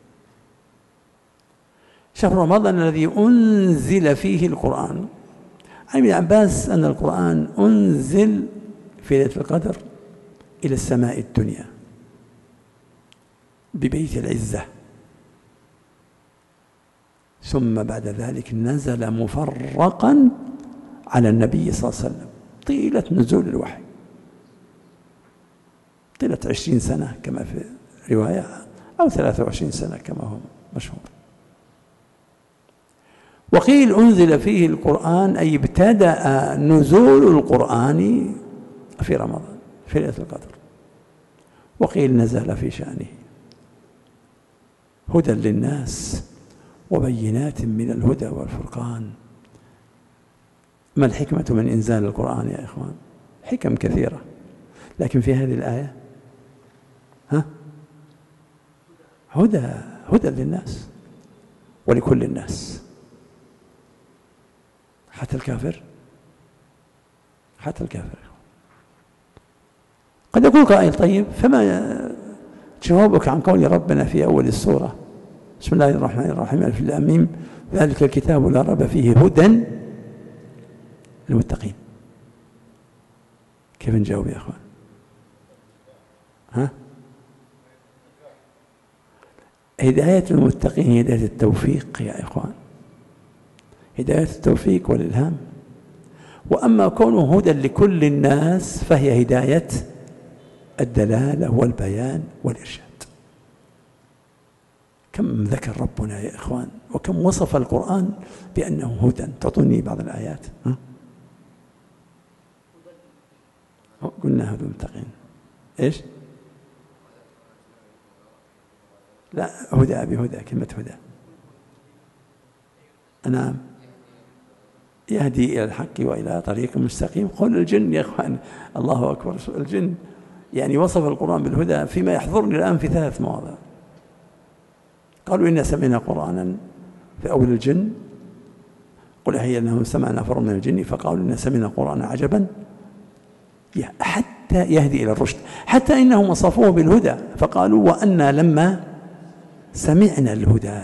شهر رمضان الذي أنزل فيه القرآن. عن ابن عباس أن القرآن أنزل في ليلة القدر إلى السماء الدنيا ببيت العزة، ثم بعد ذلك نزل مفرقا على النبي صلى الله عليه وسلم طيلة نزول الوحي، طيلة 20 سنة كما في رواية، أو 23 سنة كما هو مشهور. وقيل أنزل فيه القرآن، أي ابتدأ نزول القرآن في رمضان في ليلة القدر. وقيل نزل في شأنه هدى للناس وبينات من الهدى والفرقان. ما الحكمة من إنزال القرآن يا إخوان؟ حكم كثيرة، لكن في هذه الآية هدى للناس ولكل الناس، حتى الكافر. قد يقول قائل: طيب فما جوابك عن قول ربنا في أول السورة: بسم الله الرحمن الرحيم ألف لام ميم ذلك الكتاب لا ريب فيه هدى للمتقين؟ كيف نجاوب يا أخوان؟ هداية المتقين هي هداية التوفيق يا إخوان، هداية التوفيق والإلهام. وأما كونه هدى لكل الناس فهي هداية الدلالة والبيان والإرشاد. كم ذكر ربنا يا إخوان، وكم وصف القرآن بأنه هدى. تعطوني بعض الآيات. قلنا هدى المتقين. إيش؟ لا، هدى بهدى، كلمة هدى. نعم، يهدي إلى الحق وإلى طريق مستقيم. قل الجن يا إخوان، الله أكبر، الجن يعني وصف القرآن بالهدى فيما يحضرني الآن في 3 مواضع. قالوا إنا سمعنا قرآنا في أول الجن، قل هي أنهم سمعنا نفر من الجن فقالوا إنا سمعنا قرآنا عجبا حتى يهدي إلى الرشد، حتى إنهم وصفوه بالهدى فقالوا وأنا لما سمعنا الهدى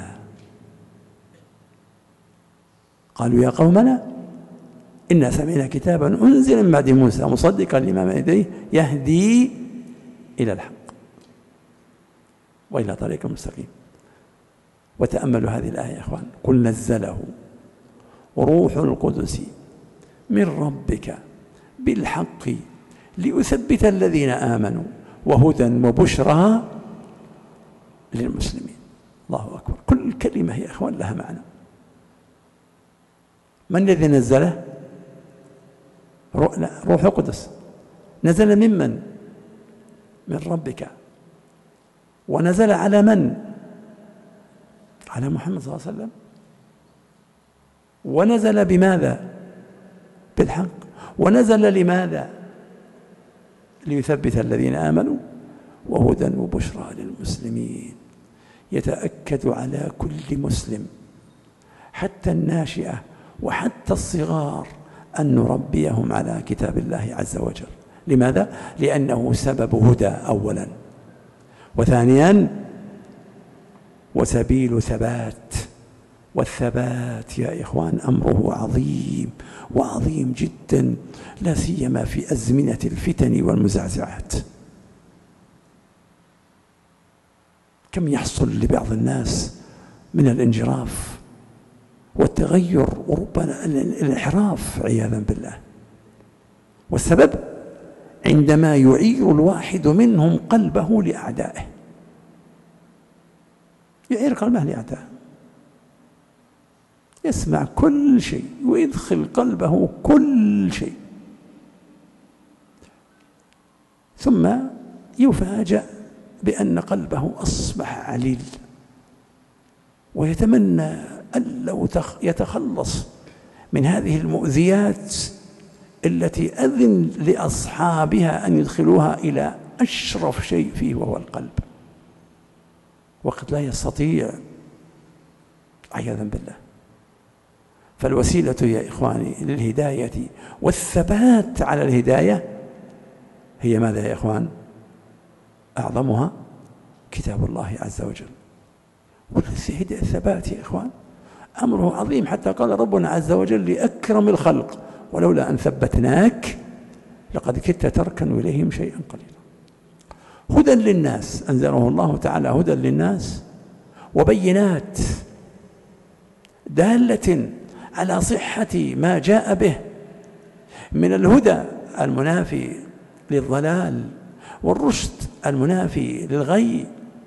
قالوا يا قومنا إنا سمعنا كتابا أنزل من بعد موسى مصدقا لما بين يديه يهدي إلى الحق وإلى طريق مستقيم. وتأملوا هذه الآية يا إخوان: قل نزله روح القدس من ربك بالحق ليثبت الذين آمنوا وهدى وبشرى للمسلمين. الله أكبر، كل كلمة يا إخوان لها معنى. من الذي نزله؟ روح القدس. نزل ممن؟ من ربك. ونزل على من؟ على محمد صلى الله عليه وسلم. ونزل بماذا؟ بالحق. ونزل لماذا؟ ليثبت الذين آمنوا وهدى وبشرى للمسلمين. يتأكد على كل مسلم حتى الناشئة وحتى الصغار أن نربيهم على كتاب الله عز وجل. لماذا؟ لأنه سبب هدى أولا، وثانيا وسبيل ثبات. والثبات يا إخوان أمره عظيم وعظيم جدا، لا سيما في أزمنة الفتن والمزعزعات. كم يحصل لبعض الناس من الانجراف والتغير وربما الانحراف عياذا بالله، والسبب عندما يعير الواحد منهم قلبه لأعدائه. يعير قلبه لأعدائه، يسمع كل شيء ويدخل قلبه كل شيء، ثم يفاجأ بأن قلبه أصبح عليل، ويتمنى أن لو يتخلص من هذه المؤذيات التي أذن لأصحابها أن يدخلوها إلى أشرف شيء فيه وهو القلب، وقد لا يستطيع عياذا بالله. فالوسيلة يا إخواني للهداية والثبات على الهداية هي ماذا يا إخوان؟ أعظمها كتاب الله عز وجل. والثبات يا إخوان أمره عظيم، حتى قال ربنا عز وجل لأكرم الخلق ولولا أن ثبتناك لقد كدت تركن إليهم شيئا قليلا. هدى للناس أنزله الله تعالى، هدى للناس وبينات دالة على صحة ما جاء به من الهدى المنافي للضلال والرشد المنافي للغي،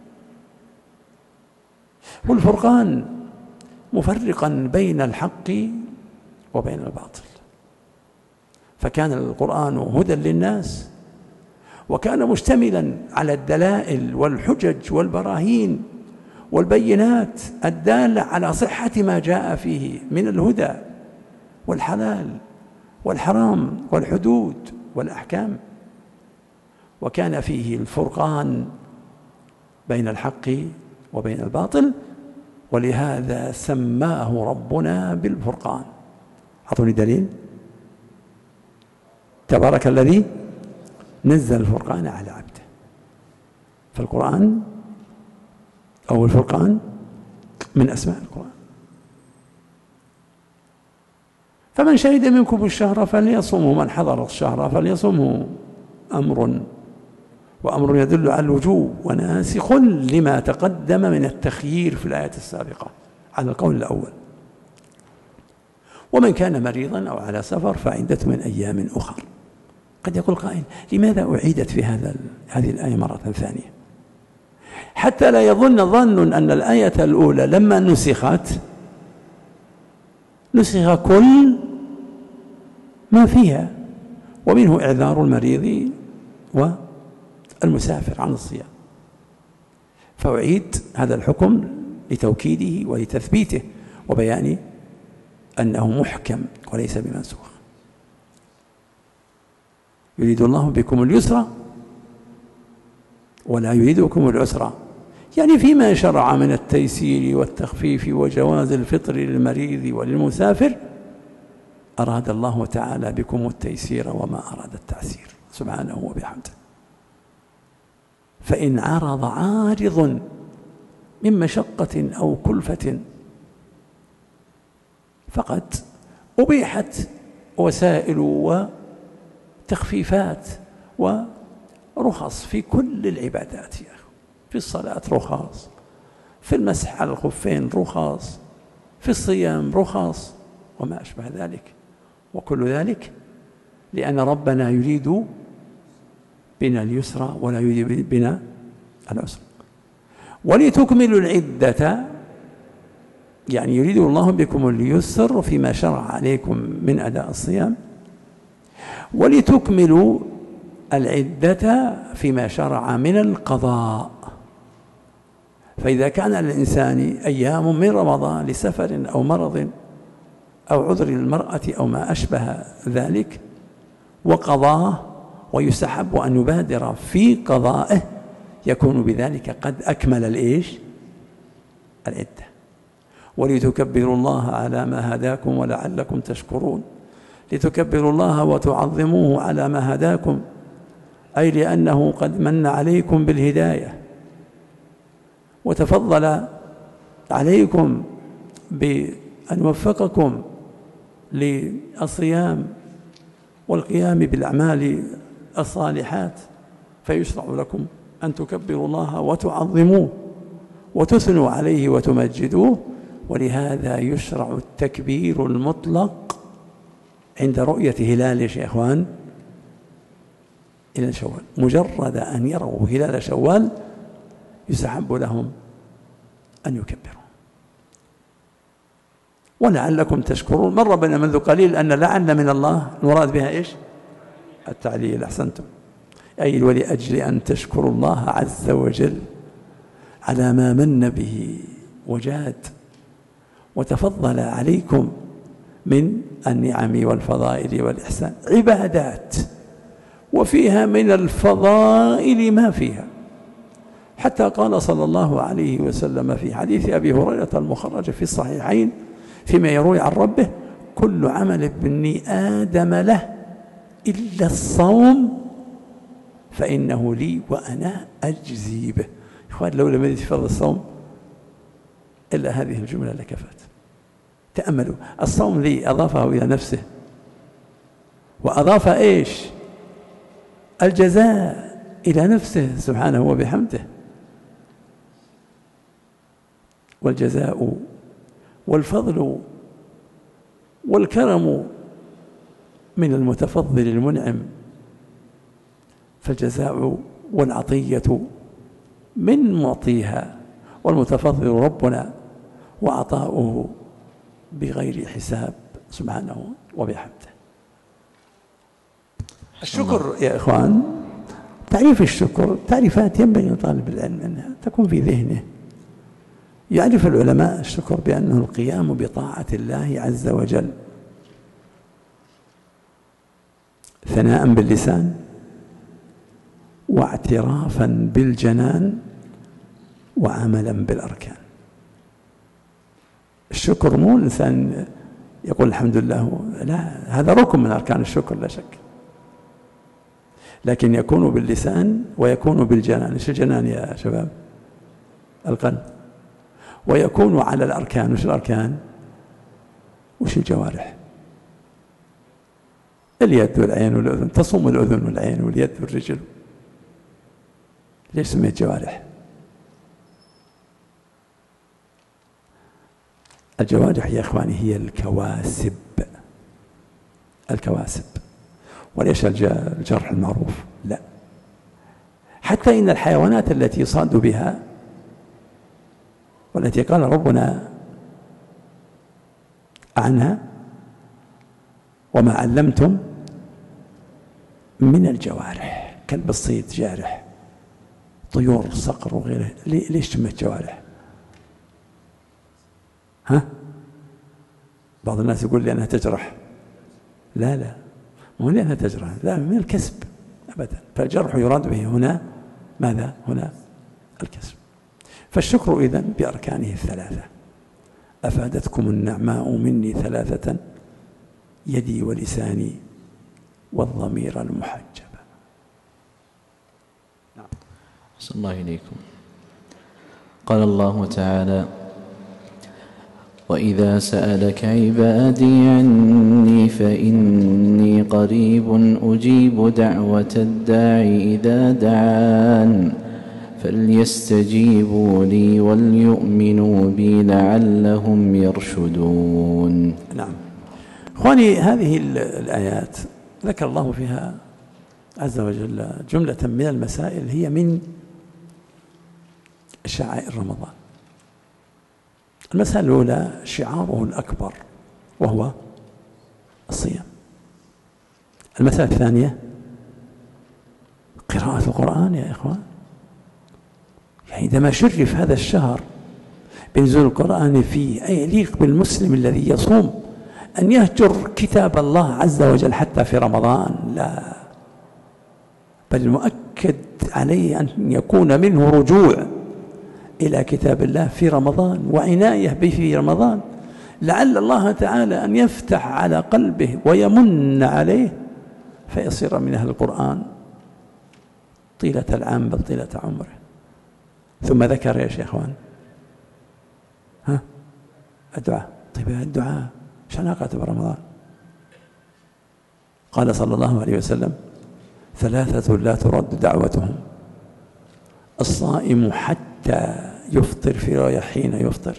والفرقان مفرقا بين الحق وبين الباطل. فكان القرآن هدى للناس، وكان مشتملا على الدلائل والحجج والبراهين والبينات الدالة على صحة ما جاء فيه من الهدى والحلال والحرام والحدود والأحكام. وكان فيه الفرقان بين الحق وبين الباطل، ولهذا سماه ربنا بالفرقان. أعطوني دليل. تبارك الذي نزل الفرقان على عبده. فالقرآن أو الفرقان من أسماء القرآن. فمن شهد منكم الشهر فليصمه، من حضر الشهر فليصمه. أمر، وأمر يدل على الوجوب وناسخ لما تقدم من التخيير في الآية السابقة على القول الأول. ومن كان مريضا أو على سفر فعدة من أيام أخر. قد يقول قائل لماذا أعيدت في هذه الآية مرة ثانية؟ حتى لا يظن ظن أن الآية الأولى لما نسخت نسخ كل ما فيها، ومنه إعذار المريض والمسافر عن الصيام، فأعيد هذا الحكم لتوكيده ولتثبيته وبيان أنه محكم وليس بمنسوخ. يريد الله بكم اليسر ولا يريد بكم العسر، يعني فيما شرع من التيسير والتخفيف وجواز الفطر للمريض وللمسافر أراد الله تعالى بكم التيسير وما أراد التعسير سبحانه وبحمده. فإن عرض عارض من مشقة أو كلفة فقد أبيحت وسائل وتخفيفات ورخص في كل العبادات يا أخي. في الصلاة رخص، في المسح على الخفين رخص، في الصيام رخص وما أشبه ذلك. وكل ذلك لأن ربنا يريد بنا اليسر ولا يريد بنا العسر. ولتكملوا العدة، يعني يريد الله بكم اليسر فيما شرع عليكم من أداء الصيام، ولتكملوا العدة فيما شرع من القضاء. فإذا كان للإنسان أيام من رمضان لسفر أو مرض أو عذر المرأة أو ما أشبه ذلك وقضاه، ويستحب أن يبادر في قضائه، يكون بذلك قد أكمل العدة. ولتكبروا الله على ما هداكم ولعلكم تشكرون. لتكبروا الله وتعظموه على ما هداكم، أي لأنه قد من عليكم بالهداية وتفضل عليكم بأن وفقكم للصيام والقيام بالأعمال الصالحات، فيشرع لكم أن تكبروا الله وتعظموه وتثنوا عليه وتمجدوه. ولهذا يشرع التكبير المطلق عند رؤية هلال يا إخوان هلال شوال. مجرد أن يروا هلال شوال يستحب لهم أن يكبروا. ولعلكم تشكرون، مر بنا منذ قليل أن لعل من الله المراد بها التعليل. أحسنتم. أي ولأجل أن تشكروا الله عز وجل على ما من به وجاد وتفضل عليكم من النعم والفضائل والإحسان. عبادات وفيها من الفضائل ما فيها، حتى قال صلى الله عليه وسلم في حديث أبي هريرة المخرج في الصحيحين فيما يروي عن ربه: كل عمل ابن آدم له إلا الصوم فإنه لي وأنا أجزي به. إخوان، لو لم يجد فضل الصوم إلا هذه الجملة لكفت. تأملوا، الصوم لي أضافه إلى نفسه، وأضاف الجزاء إلى نفسه سبحانه وبحمده. والجزاء والفضل والكرم من المتفضل المنعم، فالجزاء والعطية من معطيها، والمتفضل ربنا وعطاؤه بغير حساب سبحانه وبحمده. الشكر يا إخوان، تعريف الشكر تعريفات ينبغي لطالب العلم أنها تكون في ذهنه. يعرف العلماء الشكر بأنه القيام بطاعة الله عز وجل ثناء باللسان واعترافا بالجنان وعملا بالأركان. الشكر مو الإنسان يقول الحمد لله، لا، هذا ركن من أركان الشكر لا شك، لكن يكون باللسان ويكون بالجنان. ايش الجنان يا شباب؟ القلب. ويكون على الأركان. وش الأركان؟ وش الجوارح؟ اليد والعين والأذن. تصوم الأذن والعين واليد والرجل. ليش سميت جوارح؟ الجوارح يا إخواني هي الكواسب. الكواسب. وليش الجرح المعروف؟ لا، حتى إن الحيوانات التي يصاد بها والتي قال ربنا عنها: وما علمتم من الجوارح. كلب الصيد جارح، طيور صقر وغيره. ليش سميت جوارح؟ بعض الناس يقول لي أنها تجرح. لا، مو لأنها تجرح، لا، من الكسب أبدا. فالجرح يراد به هنا ماذا؟ هنا الكسب. فالشكر إذن بأركانه الثلاثة. أفادتكم النعماء مني ثلاثة: يدي ولساني والضمير المحجب. نعم. أحسن الله إليكم. قال الله تعالى: وإذا سألك عبادي عني فإني قريب أجيب دعوة الداعي إذا دعان فليستجيبوا لي وليؤمنوا بي لعلهم يرشدون. نعم. إخواني، هذه الآيات ذكر الله فيها عز وجل جملة من المسائل هي من شعائر رمضان. المسألة الأولى شعاره الأكبر وهو الصيام. المسألة الثانية قراءة القرآن يا إخوان. يعني عندما شرف هذا الشهر بنزول القرآن فيه، أي يليق بالمسلم الذي يصوم أن يهجر كتاب الله عز وجل حتى في رمضان، لا، بل المؤكد عليه أن يكون منه رجوع إلى كتاب الله في رمضان وعناية به في رمضان، لعل الله تعالى أن يفتح على قلبه ويمن عليه فيصير من أهل القرآن طيلة العام بل طيلة عمره. ثم ذكر يا شيخوان الدعاء. طيب الدعاء ايش علاقته برمضان؟ قال صلى الله عليه وسلم: ثلاثة لا ترد دعوتهم: الصائم حتى يفطر في حين يفطر،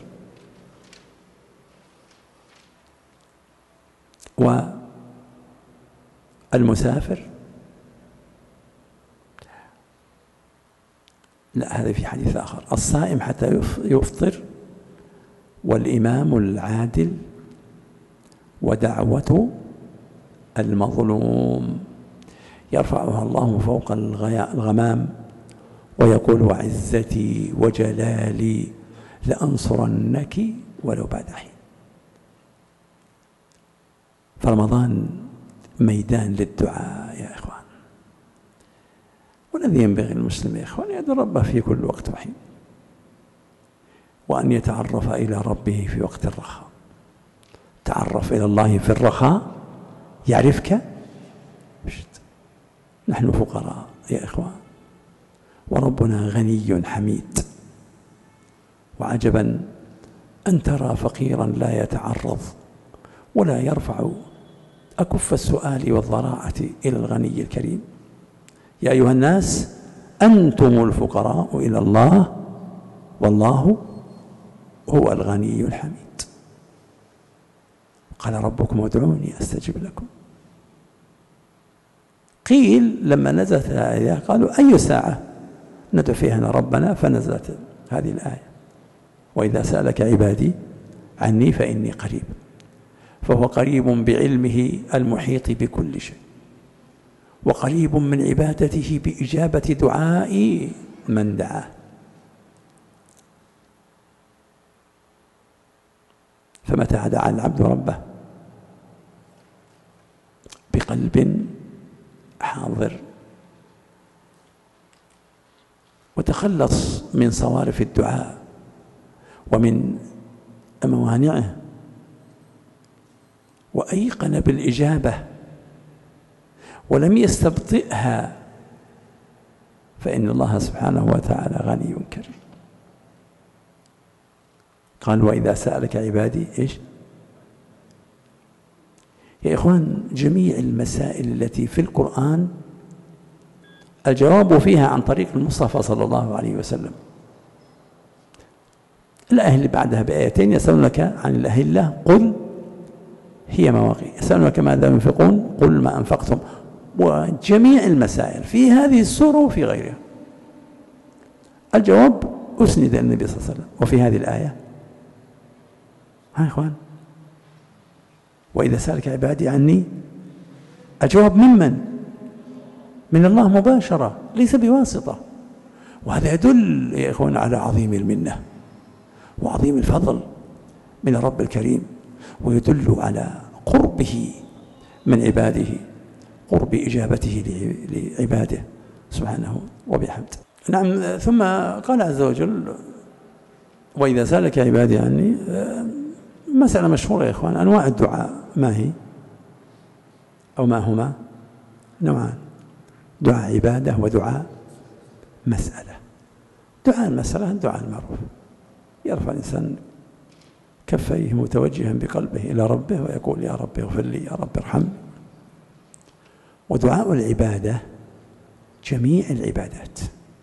والمسافر، لا هذا في حديث آخر، الصائم حتى يفطر، والإمام العادل، ودعوة المظلوم يرفعها الله فوق الغمام ويقول: وعزتي وجلالي لأنصرنك ولو بعد حين. فرمضان ميدان للدعاء يا إخوان، والذي ينبغي المسلم يا إخوان يدعو ربه في كل وقت وحين، وأن يتعرف إلى ربه في وقت الرخاء. تعرف إلى الله في الرخاء يعرفك. نحن فقراء يا إخوان، وربنا غني حميد، وعجبا أن ترى فقيرا لا يتعرض ولا يرفع أكف السؤال والضراعة إلى الغني الكريم. يا أيها الناس أنتم الفقراء إلى الله والله هو الغني الحميد. قال: ربكم ادعوني أستجب لكم. قيل لما نزلت الآية قالوا: أي ساعة ندعو فيها ربنا؟ فنزلت هذه الآية: وإذا سألك عبادي عني فإني قريب. فهو قريب بعلمه المحيط بكل شيء، وقريب من عبادته بإجابة دعاء من دعاه. فمتى دعا العبد ربه بقلب حاضر وتخلص من صوارف الدعاء ومن موانعه وأيقن بالإجابة ولم يستبطئها، فإن الله سبحانه وتعالى غني كريم. قال: وإذا سألك عبادي إيش؟ يا إخوان، جميع المسائل التي في القرآن الجواب فيها عن طريق المصطفى صلى الله عليه وسلم. الآية اللي بعدها بآيتين: يسألونك عن الأهلة قل هي مواقيت، يسألونك ماذا ينفقون قل ما أنفقتم. وجميع المسائل في هذه السورة وفي غيرها الجواب أسند النبي صلى الله عليه وسلم. وفي هذه الآية يا إخوان: وإذا سألك عبادي عني، الجواب ممن؟ من الله مباشرة، ليس بواسطة. وهذا يدل يا إخوان على عظيم المنة وعظيم الفضل من الرب الكريم، ويدل على قربه من عباده، قرب إجابته لعباده سبحانه وبحمده. نعم. ثم قال عز وجل: وإذا سألك عبادي عني. مسألة مشهورة يا إخوان. أنواع الدعاء ما هي أو ما هما؟ نوعان: دعاء عبادة ودعاء مسألة. دعاء المسألة الدعاء المعروف، يرفع الإنسان كفيه متوجها بقلبه إلى ربه ويقول: يا رب اغفر لي، يا رب ارحمني. ودعاء العبادة جميع العبادات.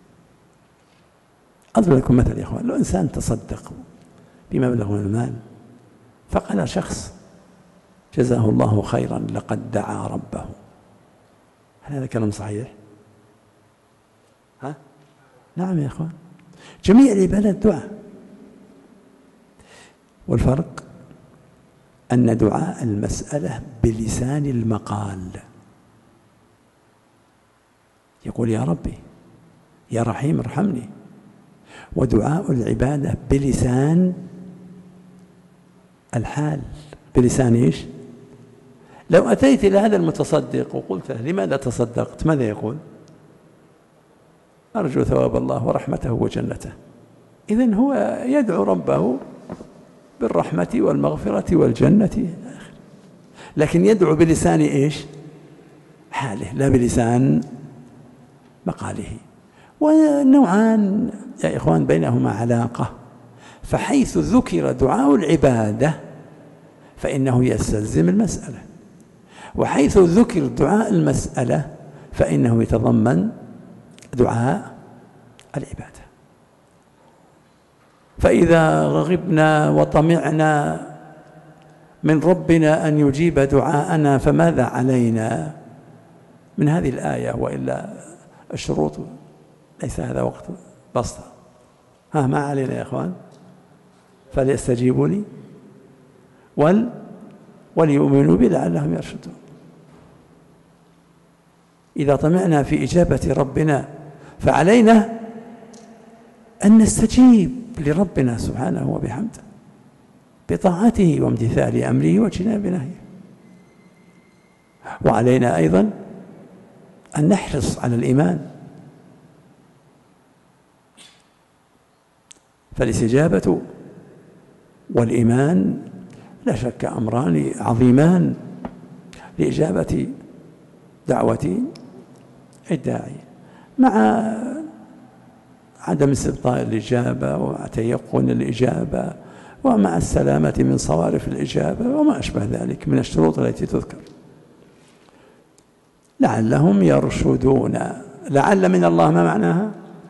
أضرب لكم مثل يا إخوان: لو إنسان تصدق بمبلغ من المال فقال شخص: جزاه الله خيرا لقد دعا ربه، هل هذا كلام صحيح؟ نعم يا إخوان، جميع العبادات دعاء. والفرق أن دعاء المسألة بلسان المقال، يقول: يا ربي يا رحيم ارحمني. ودعاء العبادة بلسان الحال، بلسان إيش؟ لو أتيت إلى هذا المتصدق وقلت له لماذا تصدقت؟ ماذا يقول؟ أرجو ثواب الله ورحمته وجنته. إذن هو يدعو ربه بالرحمة والمغفرة والجنة، لكن يدعو بلسان إيش؟ حاله، لا بلسان مقاله. والنوعان يا إخوان بينهما علاقة، فحيث ذكر دعاء العبادة فإنه يستلزم المسألة، وحيث ذكر دعاء المسألة فإنه يتضمن دعاء العبادة. فإذا رغبنا وطمعنا من ربنا أن يجيب دعاءنا فماذا علينا من هذه الآية؟ وإلا الشروط ليس هذا وقت بسطة. ما علينا يا إخوان؟ فليستجيبوا لي وليؤمنوا بي لعلهم يرشدون. إذا طمعنا في إجابة ربنا فعلينا أن نستجيب لربنا سبحانه وبحمده بطاعته وامتثال أمره واجتناب نهيه. وعلينا أيضا أن نحرص على الإيمان، فالاستجابة والإيمان لا شك أمران عظيمان لإجابة دعوة الداعي، مع عدم استبطاء الإجابة وتيقن الإجابة ومع السلامة من صوارف الإجابة وما أشبه ذلك من الشروط التي تذكر. لعلهم يرشدون، لعل من الله ما معناها؟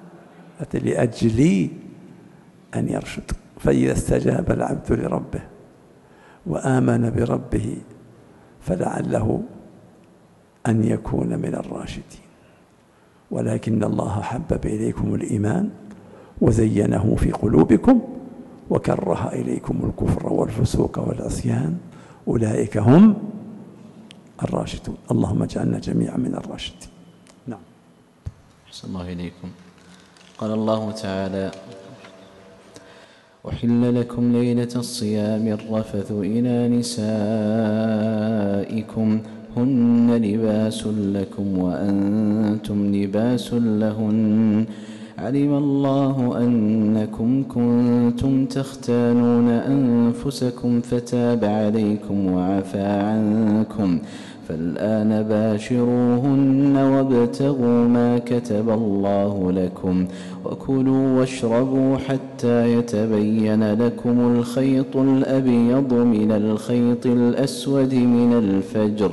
لأجل أن يرشد. فإذا استجاب العبد لربه وآمن بربه فلعله أن يكون من الراشدين. ولكن الله حبب إليكم الإيمان وزينه في قلوبكم وكره إليكم الكفر والفسوق والعصيان أولئك هم الراشدون. اللهم اجعلنا جميعا من الراشدين. نعم. أحسن الله إليكم. قال الله تعالى: أحل لكم ليلة الصيام الرفث إلى نسائكم هن لباس لكم وأنتم لباس لهن علم الله أنكم كنتم تختانون أنفسكم فتاب عليكم وعفى عنكم فالآن باشروهن وابتغوا ما كتب الله لكم وكلوا واشربوا حتى يتبين لكم الخيط الأبيض من الخيط الأسود من الفجر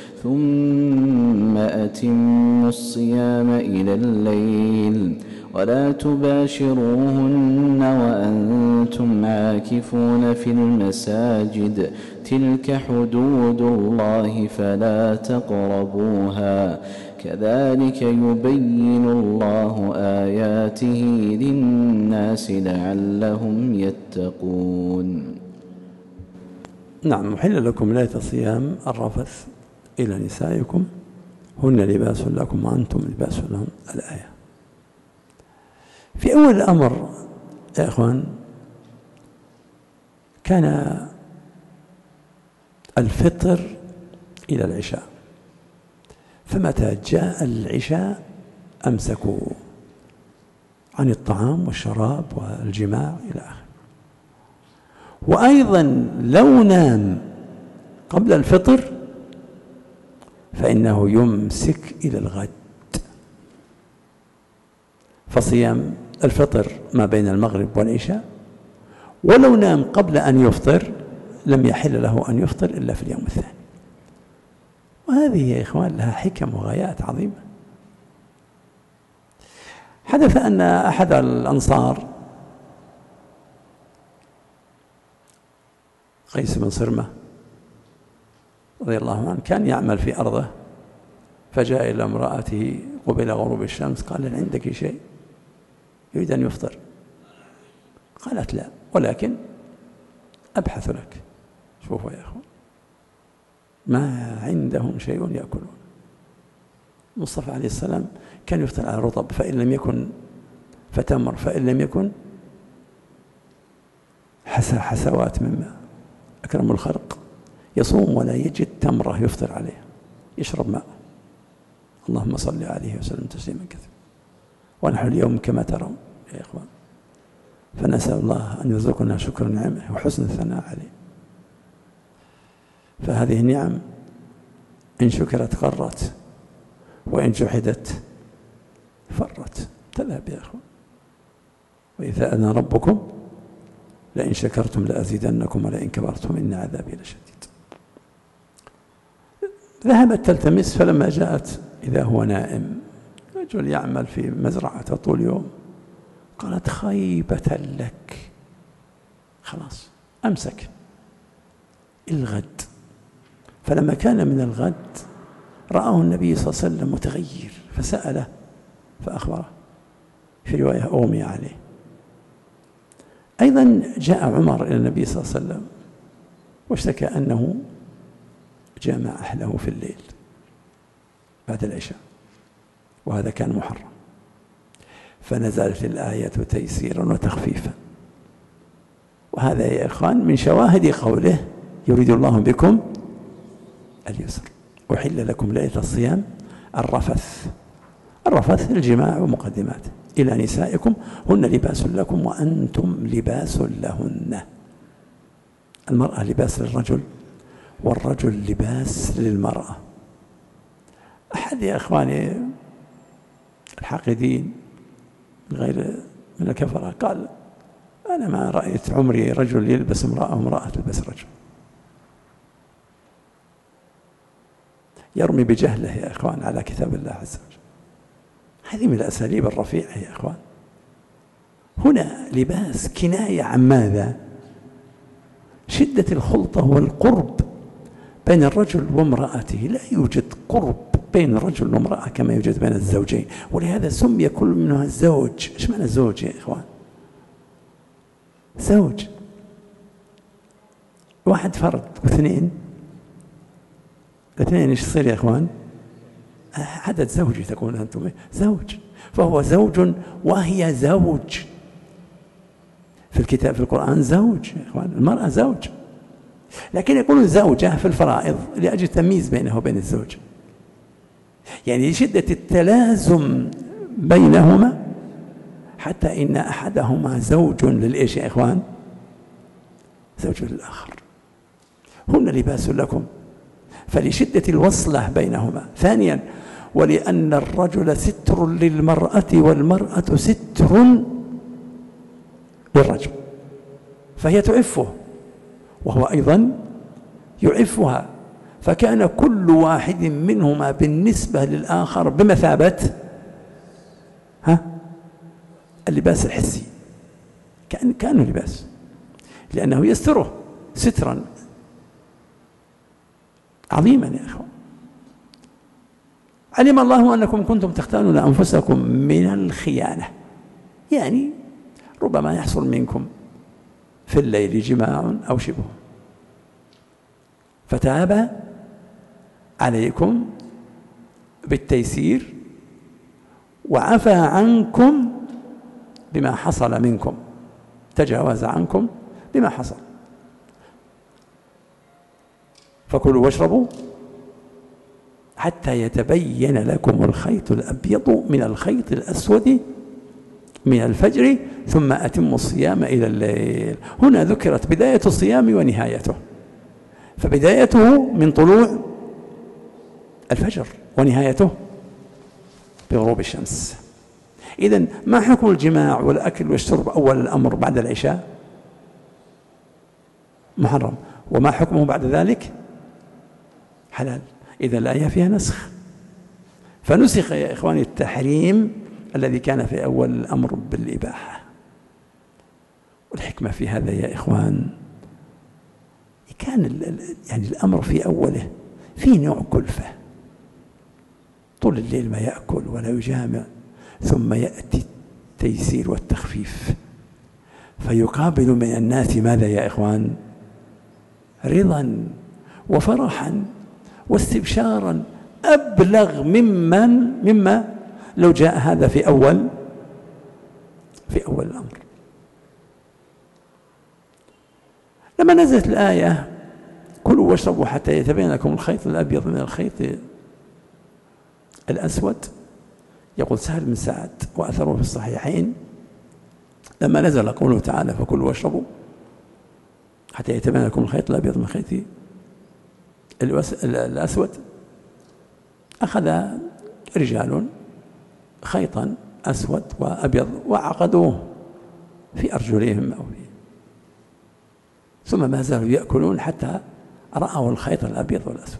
ثم أتموا الصيام إلى الليل ولا تباشروهن وأنتم عاكفون في المساجد تلك حدود الله فلا تقربوها كذلك يبين الله آياته للناس لعلهم يتقون. نعم. محل لكم ليلة الصيام الرفث إلى نسائكم هن لباس لكم وأنتم لباس لهم. الآية في أول الأمر يا إخوان كان الفطر إلى العشاء، فمتى جاء العشاء أمسكوا عن الطعام والشراب والجماع إلى آخره. وأيضا لو نام قبل الفطر فإنه يمسك إلى الغد، فصيام الفطر ما بين المغرب والعشاء، ولو نام قبل أن يفطر لم يحل له أن يفطر إلا في اليوم الثاني. وهذه يا إخوان لها حكم وغايات عظيمة. حدث أن أحد الأنصار قيس بن صرمة رضي الله عنه كان يعمل في أرضه، فجاء إلى امرأته قبل غروب الشمس قال: هل عندك شيء؟ يريد أن يفطر. قالت: لا، ولكن أبحث لك. شوفوا يا أخوان، ما عندهم شيء يأكلون. المصطفى عليه السلام كان يفطر على رطب، فإن لم يكن فتمر، فإن لم يكن حسوات من ماء. أكرم الخلق يصوم ولا يجد تمرة يفطر عليها، يشرب ماء. اللهم صل عليه وسلم تسليما كثيرا. ونحن اليوم كما ترون يا إخوان، فنسأل الله أن يرزقنا شكر نعمه وحسن الثناء عليه. فهذه النعم إن شكرت قرت، وإن جحدت فرت، تذهب يا أخوان. وإذا أذن ربكم لئن شكرتم لأزيدنكم ولئن كفرتم إن عذابي لشديد. ذهبت تلتمس، فلما جاءت إذا هو نائم، رجل يعمل في مزرعة طول يوم. قالت خيبة لك، خلاص أمسك الغد. فلما كان من الغد رآه النبي صلى الله عليه وسلم متغير، فسأله فأخبره، في رواية أغمي عليه. أيضا جاء عمر إلى النبي صلى الله عليه وسلم واشتكى أنه جامع أهله في الليل بعد العشاء، وهذا كان محرم، فنزلت الآية تيسيرا وتخفيفا. وهذا يا إخوان من شواهد قوله يريد الله بكم اليسر. أحل لكم ليلة الصيام الرفث. الرفث الجماع ومقدماته إلى نسائكم هن لباس لكم وأنتم لباس لهن. المرأة لباس للرجل والرجل لباس للمرأة. أحد يا إخواني الحاقدين غير من الكفرة قال أنا ما رأيت عمري رجل يلبس امرأة وامرأة تلبس رجل. يرمي بجهله يا إخوان على كتاب الله عز وجل. هذه من الأساليب الرفيعة يا إخوان. هنا لباس كناية عن ماذا؟ شدة الخلطة والقرب بين الرجل وامرأته. لا يوجد قرب بين الرجل وامرأة كما يوجد بين الزوجين، ولهذا سمي كل منها الزوج. ايش معنى الزوج يا إخوان؟ زوج واحد فرد، واثنين ايش يصير يا إخوان؟ عدد زوجي تكون أنتم زوج. فهو زوج وهي زوج. في الكتاب في القرآن زوج يا إخوان، المرأة زوج، لكن يقولون زوجة في الفرائض لأجل تمييز بينه وبين الزوج، يعني شدة التلازم بينهما، حتى إن أحدهما زوج للإيش يا إخوان؟ زوج للآخر. هن لباس لكم، فلشدة الوصلة بينهما. ثانيا ولأن الرجل ستر للمرأة والمرأة ستر للرجل، فهي تعفه وهو أيضا يعفها، فكان كل واحد منهما بالنسبة للآخر بمثابة اللباس الحسي. كأنه لباس، لأنه يستره سترا عظيما يا أخوان. علم الله أنكم كنتم تختانون أنفسكم من الخيانة، يعني ربما يحصل منكم في الليل جماع أو شبهه، فتاب عليكم بالتيسير وعفى عنكم بما حصل منكم، تجاوز عنكم بما حصل. فكلوا واشربوا حتى يتبين لكم الخيط الأبيض من الخيط الأسود من الفجر ثم أتموا الصيام إلى الليل. هنا ذكرت بداية الصيام ونهايته، فبدايته من طلوع الفجر ونهايته بغروب الشمس. إذن ما حكم الجماع والأكل والشرب أول الأمر بعد العشاء؟ محرم. وما حكمه بعد ذلك؟ حلال. إذا الآية فيها نسخ، فنسخ يا إخواني التحريم الذي كان في أول الأمر بالإباحة. والحكمة في هذا يا إخوان كان يعني الأمر في أوله في نوع كلفة، طول الليل ما يأكل ولا يجامع، ثم يأتي التيسير والتخفيف فيقابل من الناس ماذا يا إخوان؟ رضا وفرحا واستبشارا أبلغ مما لو جاء هذا في أول الأمر. لما نزلت الآية كلوا واشربوا حتى يتبين لكم الخيط الأبيض من الخيط الأسود. يقول سهل بن سعد وأثره في الصحيحين لما نزل قوله تعالى فكلوا واشربوا حتى يتبين لكم الخيط الأبيض من الخيط الأسود، أخذ رجال خيطا أسود وأبيض وعقدوه في أرجلهم أو في، ثم ما زالوا يأكلون حتى رأوا الخيط الأبيض والأسود،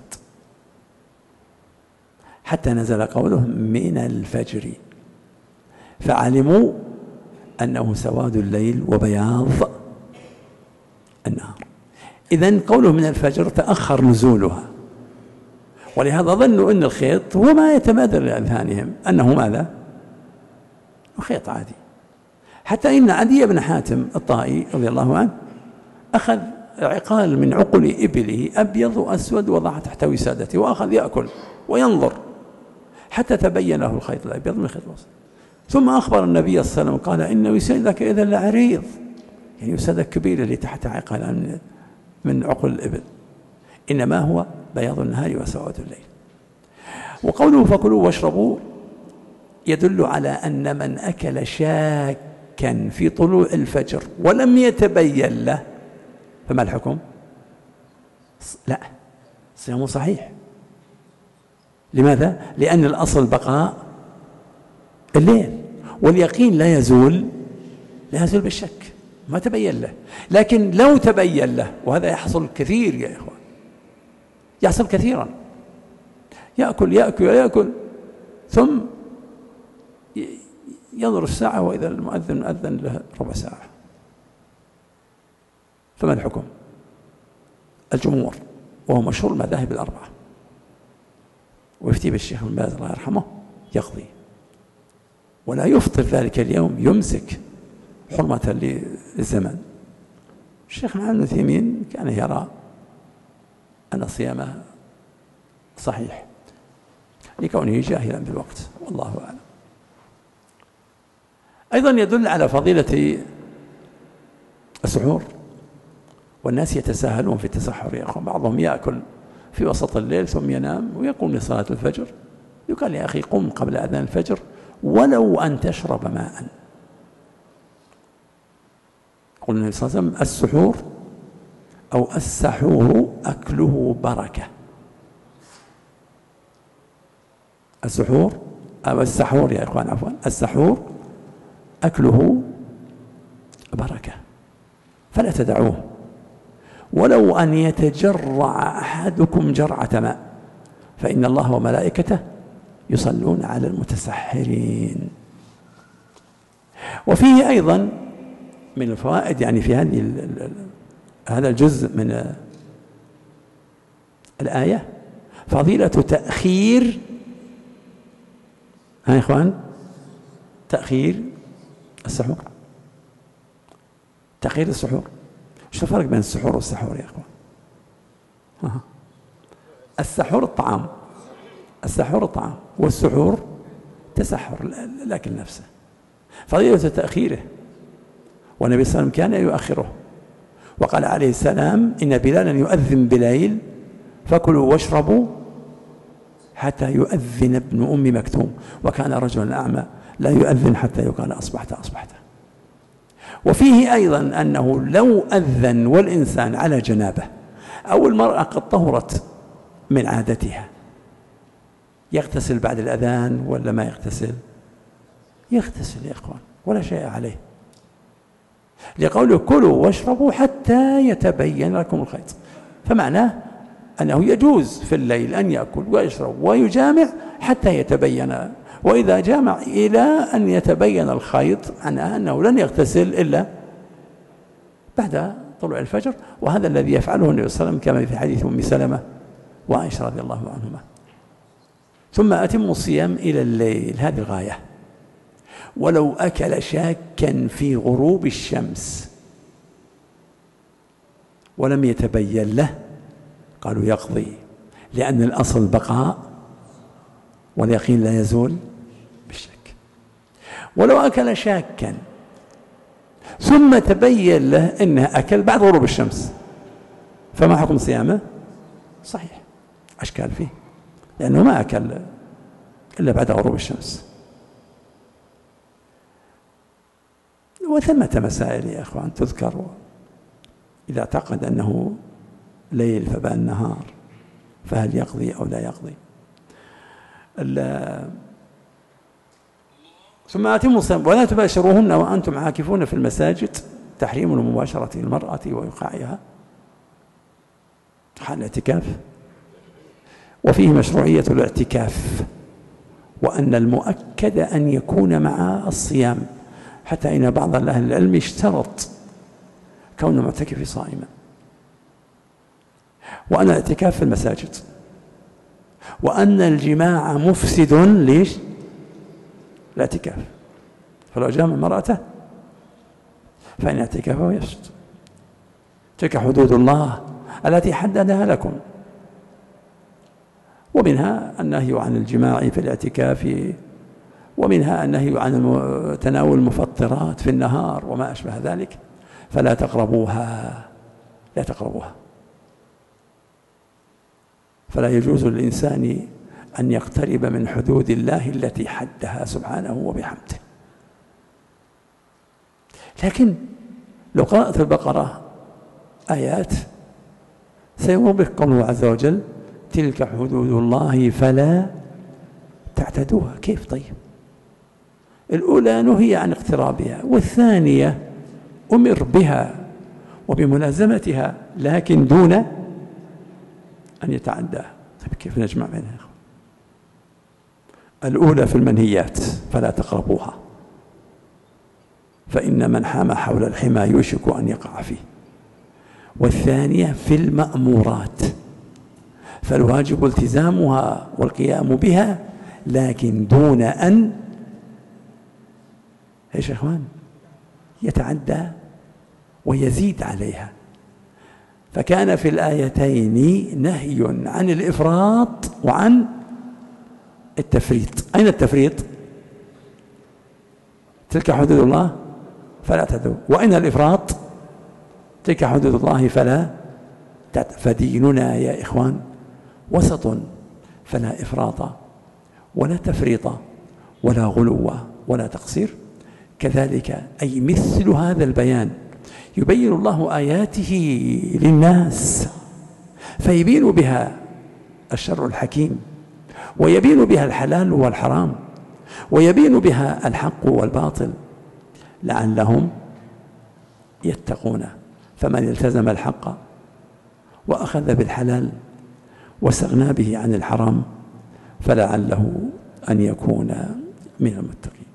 حتى نزل قوله من الفجر فعلموا أنه سواد الليل وبياض النهار. إذن قوله من الفجر تأخر نزولها، ولهذا ظنوا أن الخيط هو ما يتبادر لأذهانهم أنه ماذا؟ خيط عادي. حتى إن عدي بن حاتم الطائي رضي الله عنه أخذ عقال من عقل إبله أبيض وأسود وضعه تحت وسادته وأخذ يأكل وينظر حتى تبين له الخيط الأبيض من الخيط الأسود، ثم أخبر النبي صلى الله عليه وسلم قال إن وسادك إذا لعريض، يعني وسادك كبير اللي تحت عقال من عقل الإبل، إنما هو بياض النهار وسواد الليل. وقوله فكلوا واشربوا يدل على أن من أكل شاكا في طلوع الفجر ولم يتبين له فما الحكم؟ لا، صيامه صحيح. لماذا؟ لأن الأصل بقاء الليل، واليقين لا يزول بالشك، ما تبين له. لكن لو تبين له، وهذا يحصل كثير يا إخوان، يحصل كثيرا، يأكل ثم ينظر الساعة وإذا المؤذن أذن له ربع ساعة، فما الحكم؟ الجمهور وهو مشهور المذاهب الأربعة ويفتي بالشيخ ابن باز الله يرحمه يقضي ولا يفطر ذلك اليوم، يمسك حرمة للزمن. الشيخ ابن عثيمين كان يرى أن صيامه صحيح لكونه جاهلا بالوقت، والله أعلم. أيضا يدل على فضيلة السحور، والناس يتساهلون في التسحر يا أخوان، بعضهم يأكل في وسط الليل ثم ينام ويقوم لصلاة الفجر، يقال يا أخي قم قبل أذان الفجر ولو أن تشرب ماء. قلنا النبي صلى الله عليه وسلم السحور أو السحور أكله بركة. السحور أو السحور يا إخوان عفوا، السحور أكله بركة فلا تدعوه، ولو أن يتجرع أحدكم جرعة ماء فإن الله وملائكته يصلون على المتسحرين. وفيه أيضا من الفوائد يعني في هذا الجزء من الآية فضيلة تأخير يا إخوان، تأخير السحور. تأخير السحور، ايش الفرق بين السحور والسحور يا إخوان؟ السحور الطعام، السحور الطعام، والسحور تسحر الأكل نفسه. فضيلة تأخيره، والنبي صلى الله عليه وسلم كان يؤخره، وقال عليه السلام إن بلالا يؤذن بليل فكلوا واشربوا حتى يؤذن ابن أم مكتوم، وكان رجلا أعمى لا يؤذن حتى يقال أصبحت أصبحت. وفيه أيضا أنه لو أذن والإنسان على جنابه أو المرأة قد طهرت من عادتها يغتسل بعد الأذان ولا ما يغتسل؟ يغتسل يا إخوان ولا شيء عليه، لقوله كلوا واشربوا حتى يتبين لكم الخيط، فمعناه أنه يجوز في الليل أن يأكل ويشرب ويجامع حتى يتبين، وإذا جامع إلى أن يتبين الخيط معناه أنه لن يغتسل إلا بعد طلوع الفجر. وهذا الذي يفعله النبي صلى الله عليه وسلم كما في حديث أم سلمة وعائشة رضي الله عنهما. ثم أتموا الصيام إلى الليل، هذه الغاية. ولو أكل شاكا في غروب الشمس ولم يتبين له قالوا يقضي، لأن الأصل بقاء واليقين لا يزول بالشك. ولو أكل شاكا ثم تبين له أنه أكل بعد غروب الشمس فما حكم صيامه؟ صحيح أشكال فيه، لأنه ما أكل إلا بعد غروب الشمس. وثمة مسائل يا أخوان تذكر، إذا اعتقد أنه ليل فبان نهار فهل يقضي أو لا يقضي. ثم أتموا الصيام ولا تباشروهن وأنتم عاكفون في المساجد، تحريم المباشرة المرأة وإيقاعها حال الاعتكاف، وفيه مشروعية الاعتكاف، وأن المؤكد أن يكون مع الصيام، حتى إن بعض أهل العلم اشترط كون المعتكف صائما، وأن الاعتكاف في المساجد، وأن الجماع مفسد ليش؟ الاعتكاف، فلو جامع امرأته فإن اعتكافه يفسد. تلك حدود الله التي حددها لكم، ومنها النهي عن الجماع في الاعتكاف، ومنها النهي عن تناول المفطرات في النهار وما أشبه ذلك، فلا تقربوها، لا تقربوها. فلا يجوز للإنسان أن يقترب من حدود الله التي حدها سبحانه وبحمده. لكن لو قرأت البقرة آيات سيمر بك قوله عز وجل تلك حدود الله فلا تعتدوها. كيف طيب؟ الأولى نهي عن اقترابها، والثانية أمر بها وبملازمتها لكن دون أن يتعداها. طيب كيف نجمع بينها؟ الأولى في المنهيات فلا تقربوها، فإن من حام حول الحمى يوشك أن يقع فيه، والثانية في المأمورات فالواجب التزامها والقيام بها لكن دون أن ايش يا اخوان يتعدى ويزيد عليها. فكان في الآيتين نهي عن الإفراط وعن التفريط. أين التفريط؟ تلك حدود الله فلا تعتدوا، وأين الإفراط؟ تلك حدود الله فلا تعتدوا. فديننا يا إخوان وسط، فلا إفراط ولا تفريط ولا غلو ولا تقصير. كذلك أي مثل هذا البيان يبين الله آياته للناس فيبين بها الشر الحكيم، ويبين بها الحلال والحرام، ويبين بها الحق والباطل لعلهم يتقون. فمن التزم الحق وأخذ بالحلال واستغنى به عن الحرام فلعله أن يكون من المتقين.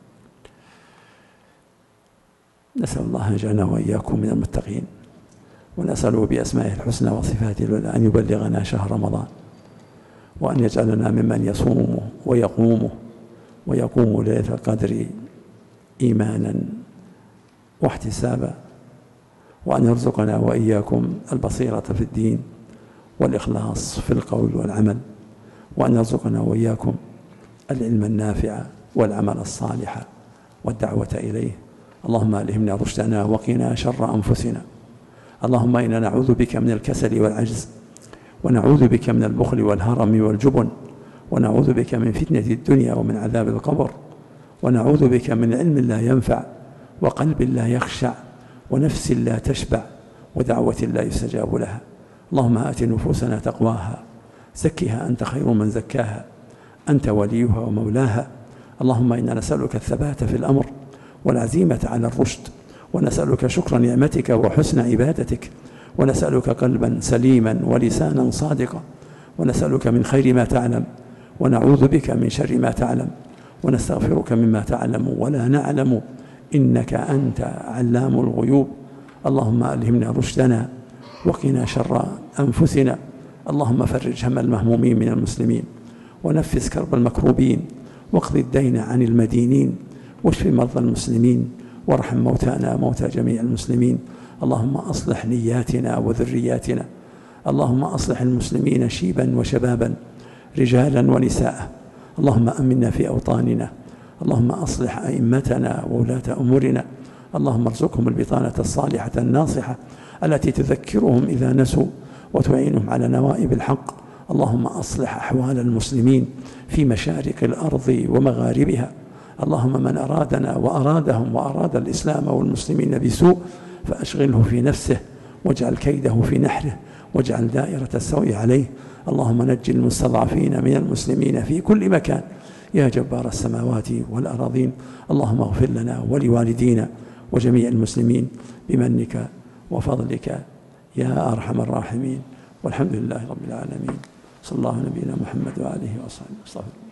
نسأل الله أن يجعلنا وإياكم من المتقين، ونسأله بأسمائه الحسنى وصفاته أن يبلغنا شهر رمضان، وأن يجعلنا ممن يصومه ويقومه ويقوم ليلة القدر إيمانا واحتسابا، وأن يرزقنا وإياكم البصيرة في الدين والإخلاص في القول والعمل، وأن يرزقنا وإياكم العلم النافع والعمل الصالح والدعوة إليه. اللهم ألهمنا رشدنا وقنا شر أنفسنا. اللهم إنا نعوذ بك من الكسل والعجز، ونعوذ بك من البخل والهرم والجبن، ونعوذ بك من فتنة الدنيا ومن عذاب القبر، ونعوذ بك من علم لا ينفع وقلب لا يخشع ونفس لا تشبع ودعوة لا يستجاب لها. اللهم آت نفوسنا تقواها، زكها أنت خير من زكاها، أنت وليها ومولاها. اللهم إنا نسألك الثبات في الأمر والعزيمة على الرشد، ونسألك شكر نعمتك وحسن عبادتك، ونسألك قلبا سليما ولسانا صادقا، ونسألك من خير ما تعلم، ونعوذ بك من شر ما تعلم، ونستغفرك مما تعلم ولا نعلم، إنك أنت علام الغيوب. اللهم ألهمنا رشدنا وقنا شر أنفسنا. اللهم فرج هم المهمومين من المسلمين، ونفس كرب المكروبين، واقض الدين عن المدينين، واشف مرضى المسلمين، وارحم موتانا موتى جميع المسلمين. اللهم أصلح نياتنا وذرياتنا. اللهم أصلح المسلمين شيبا وشبابا، رجالا ونساء. اللهم أمنا في أوطاننا. اللهم أصلح أئمتنا وولاة أمورنا. اللهم ارزقهم البطانة الصالحة الناصحة التي تذكرهم إذا نسوا وتعينهم على نوائب الحق. اللهم أصلح أحوال المسلمين في مشارق الأرض ومغاربها. اللهم من أرادنا وأرادهم وأراد الإسلام والمسلمين بسوء فأشغله في نفسه واجعل كيده في نحره واجعل دائرة السوء عليه. اللهم نجي المستضعفين من المسلمين في كل مكان يا جبار السماوات والأراضين. اللهم اغفر لنا ولوالدينا وجميع المسلمين بمنك وفضلك يا أرحم الراحمين، والحمد لله رب العالمين. صلى الله على نبينا محمد وآله وصحبه.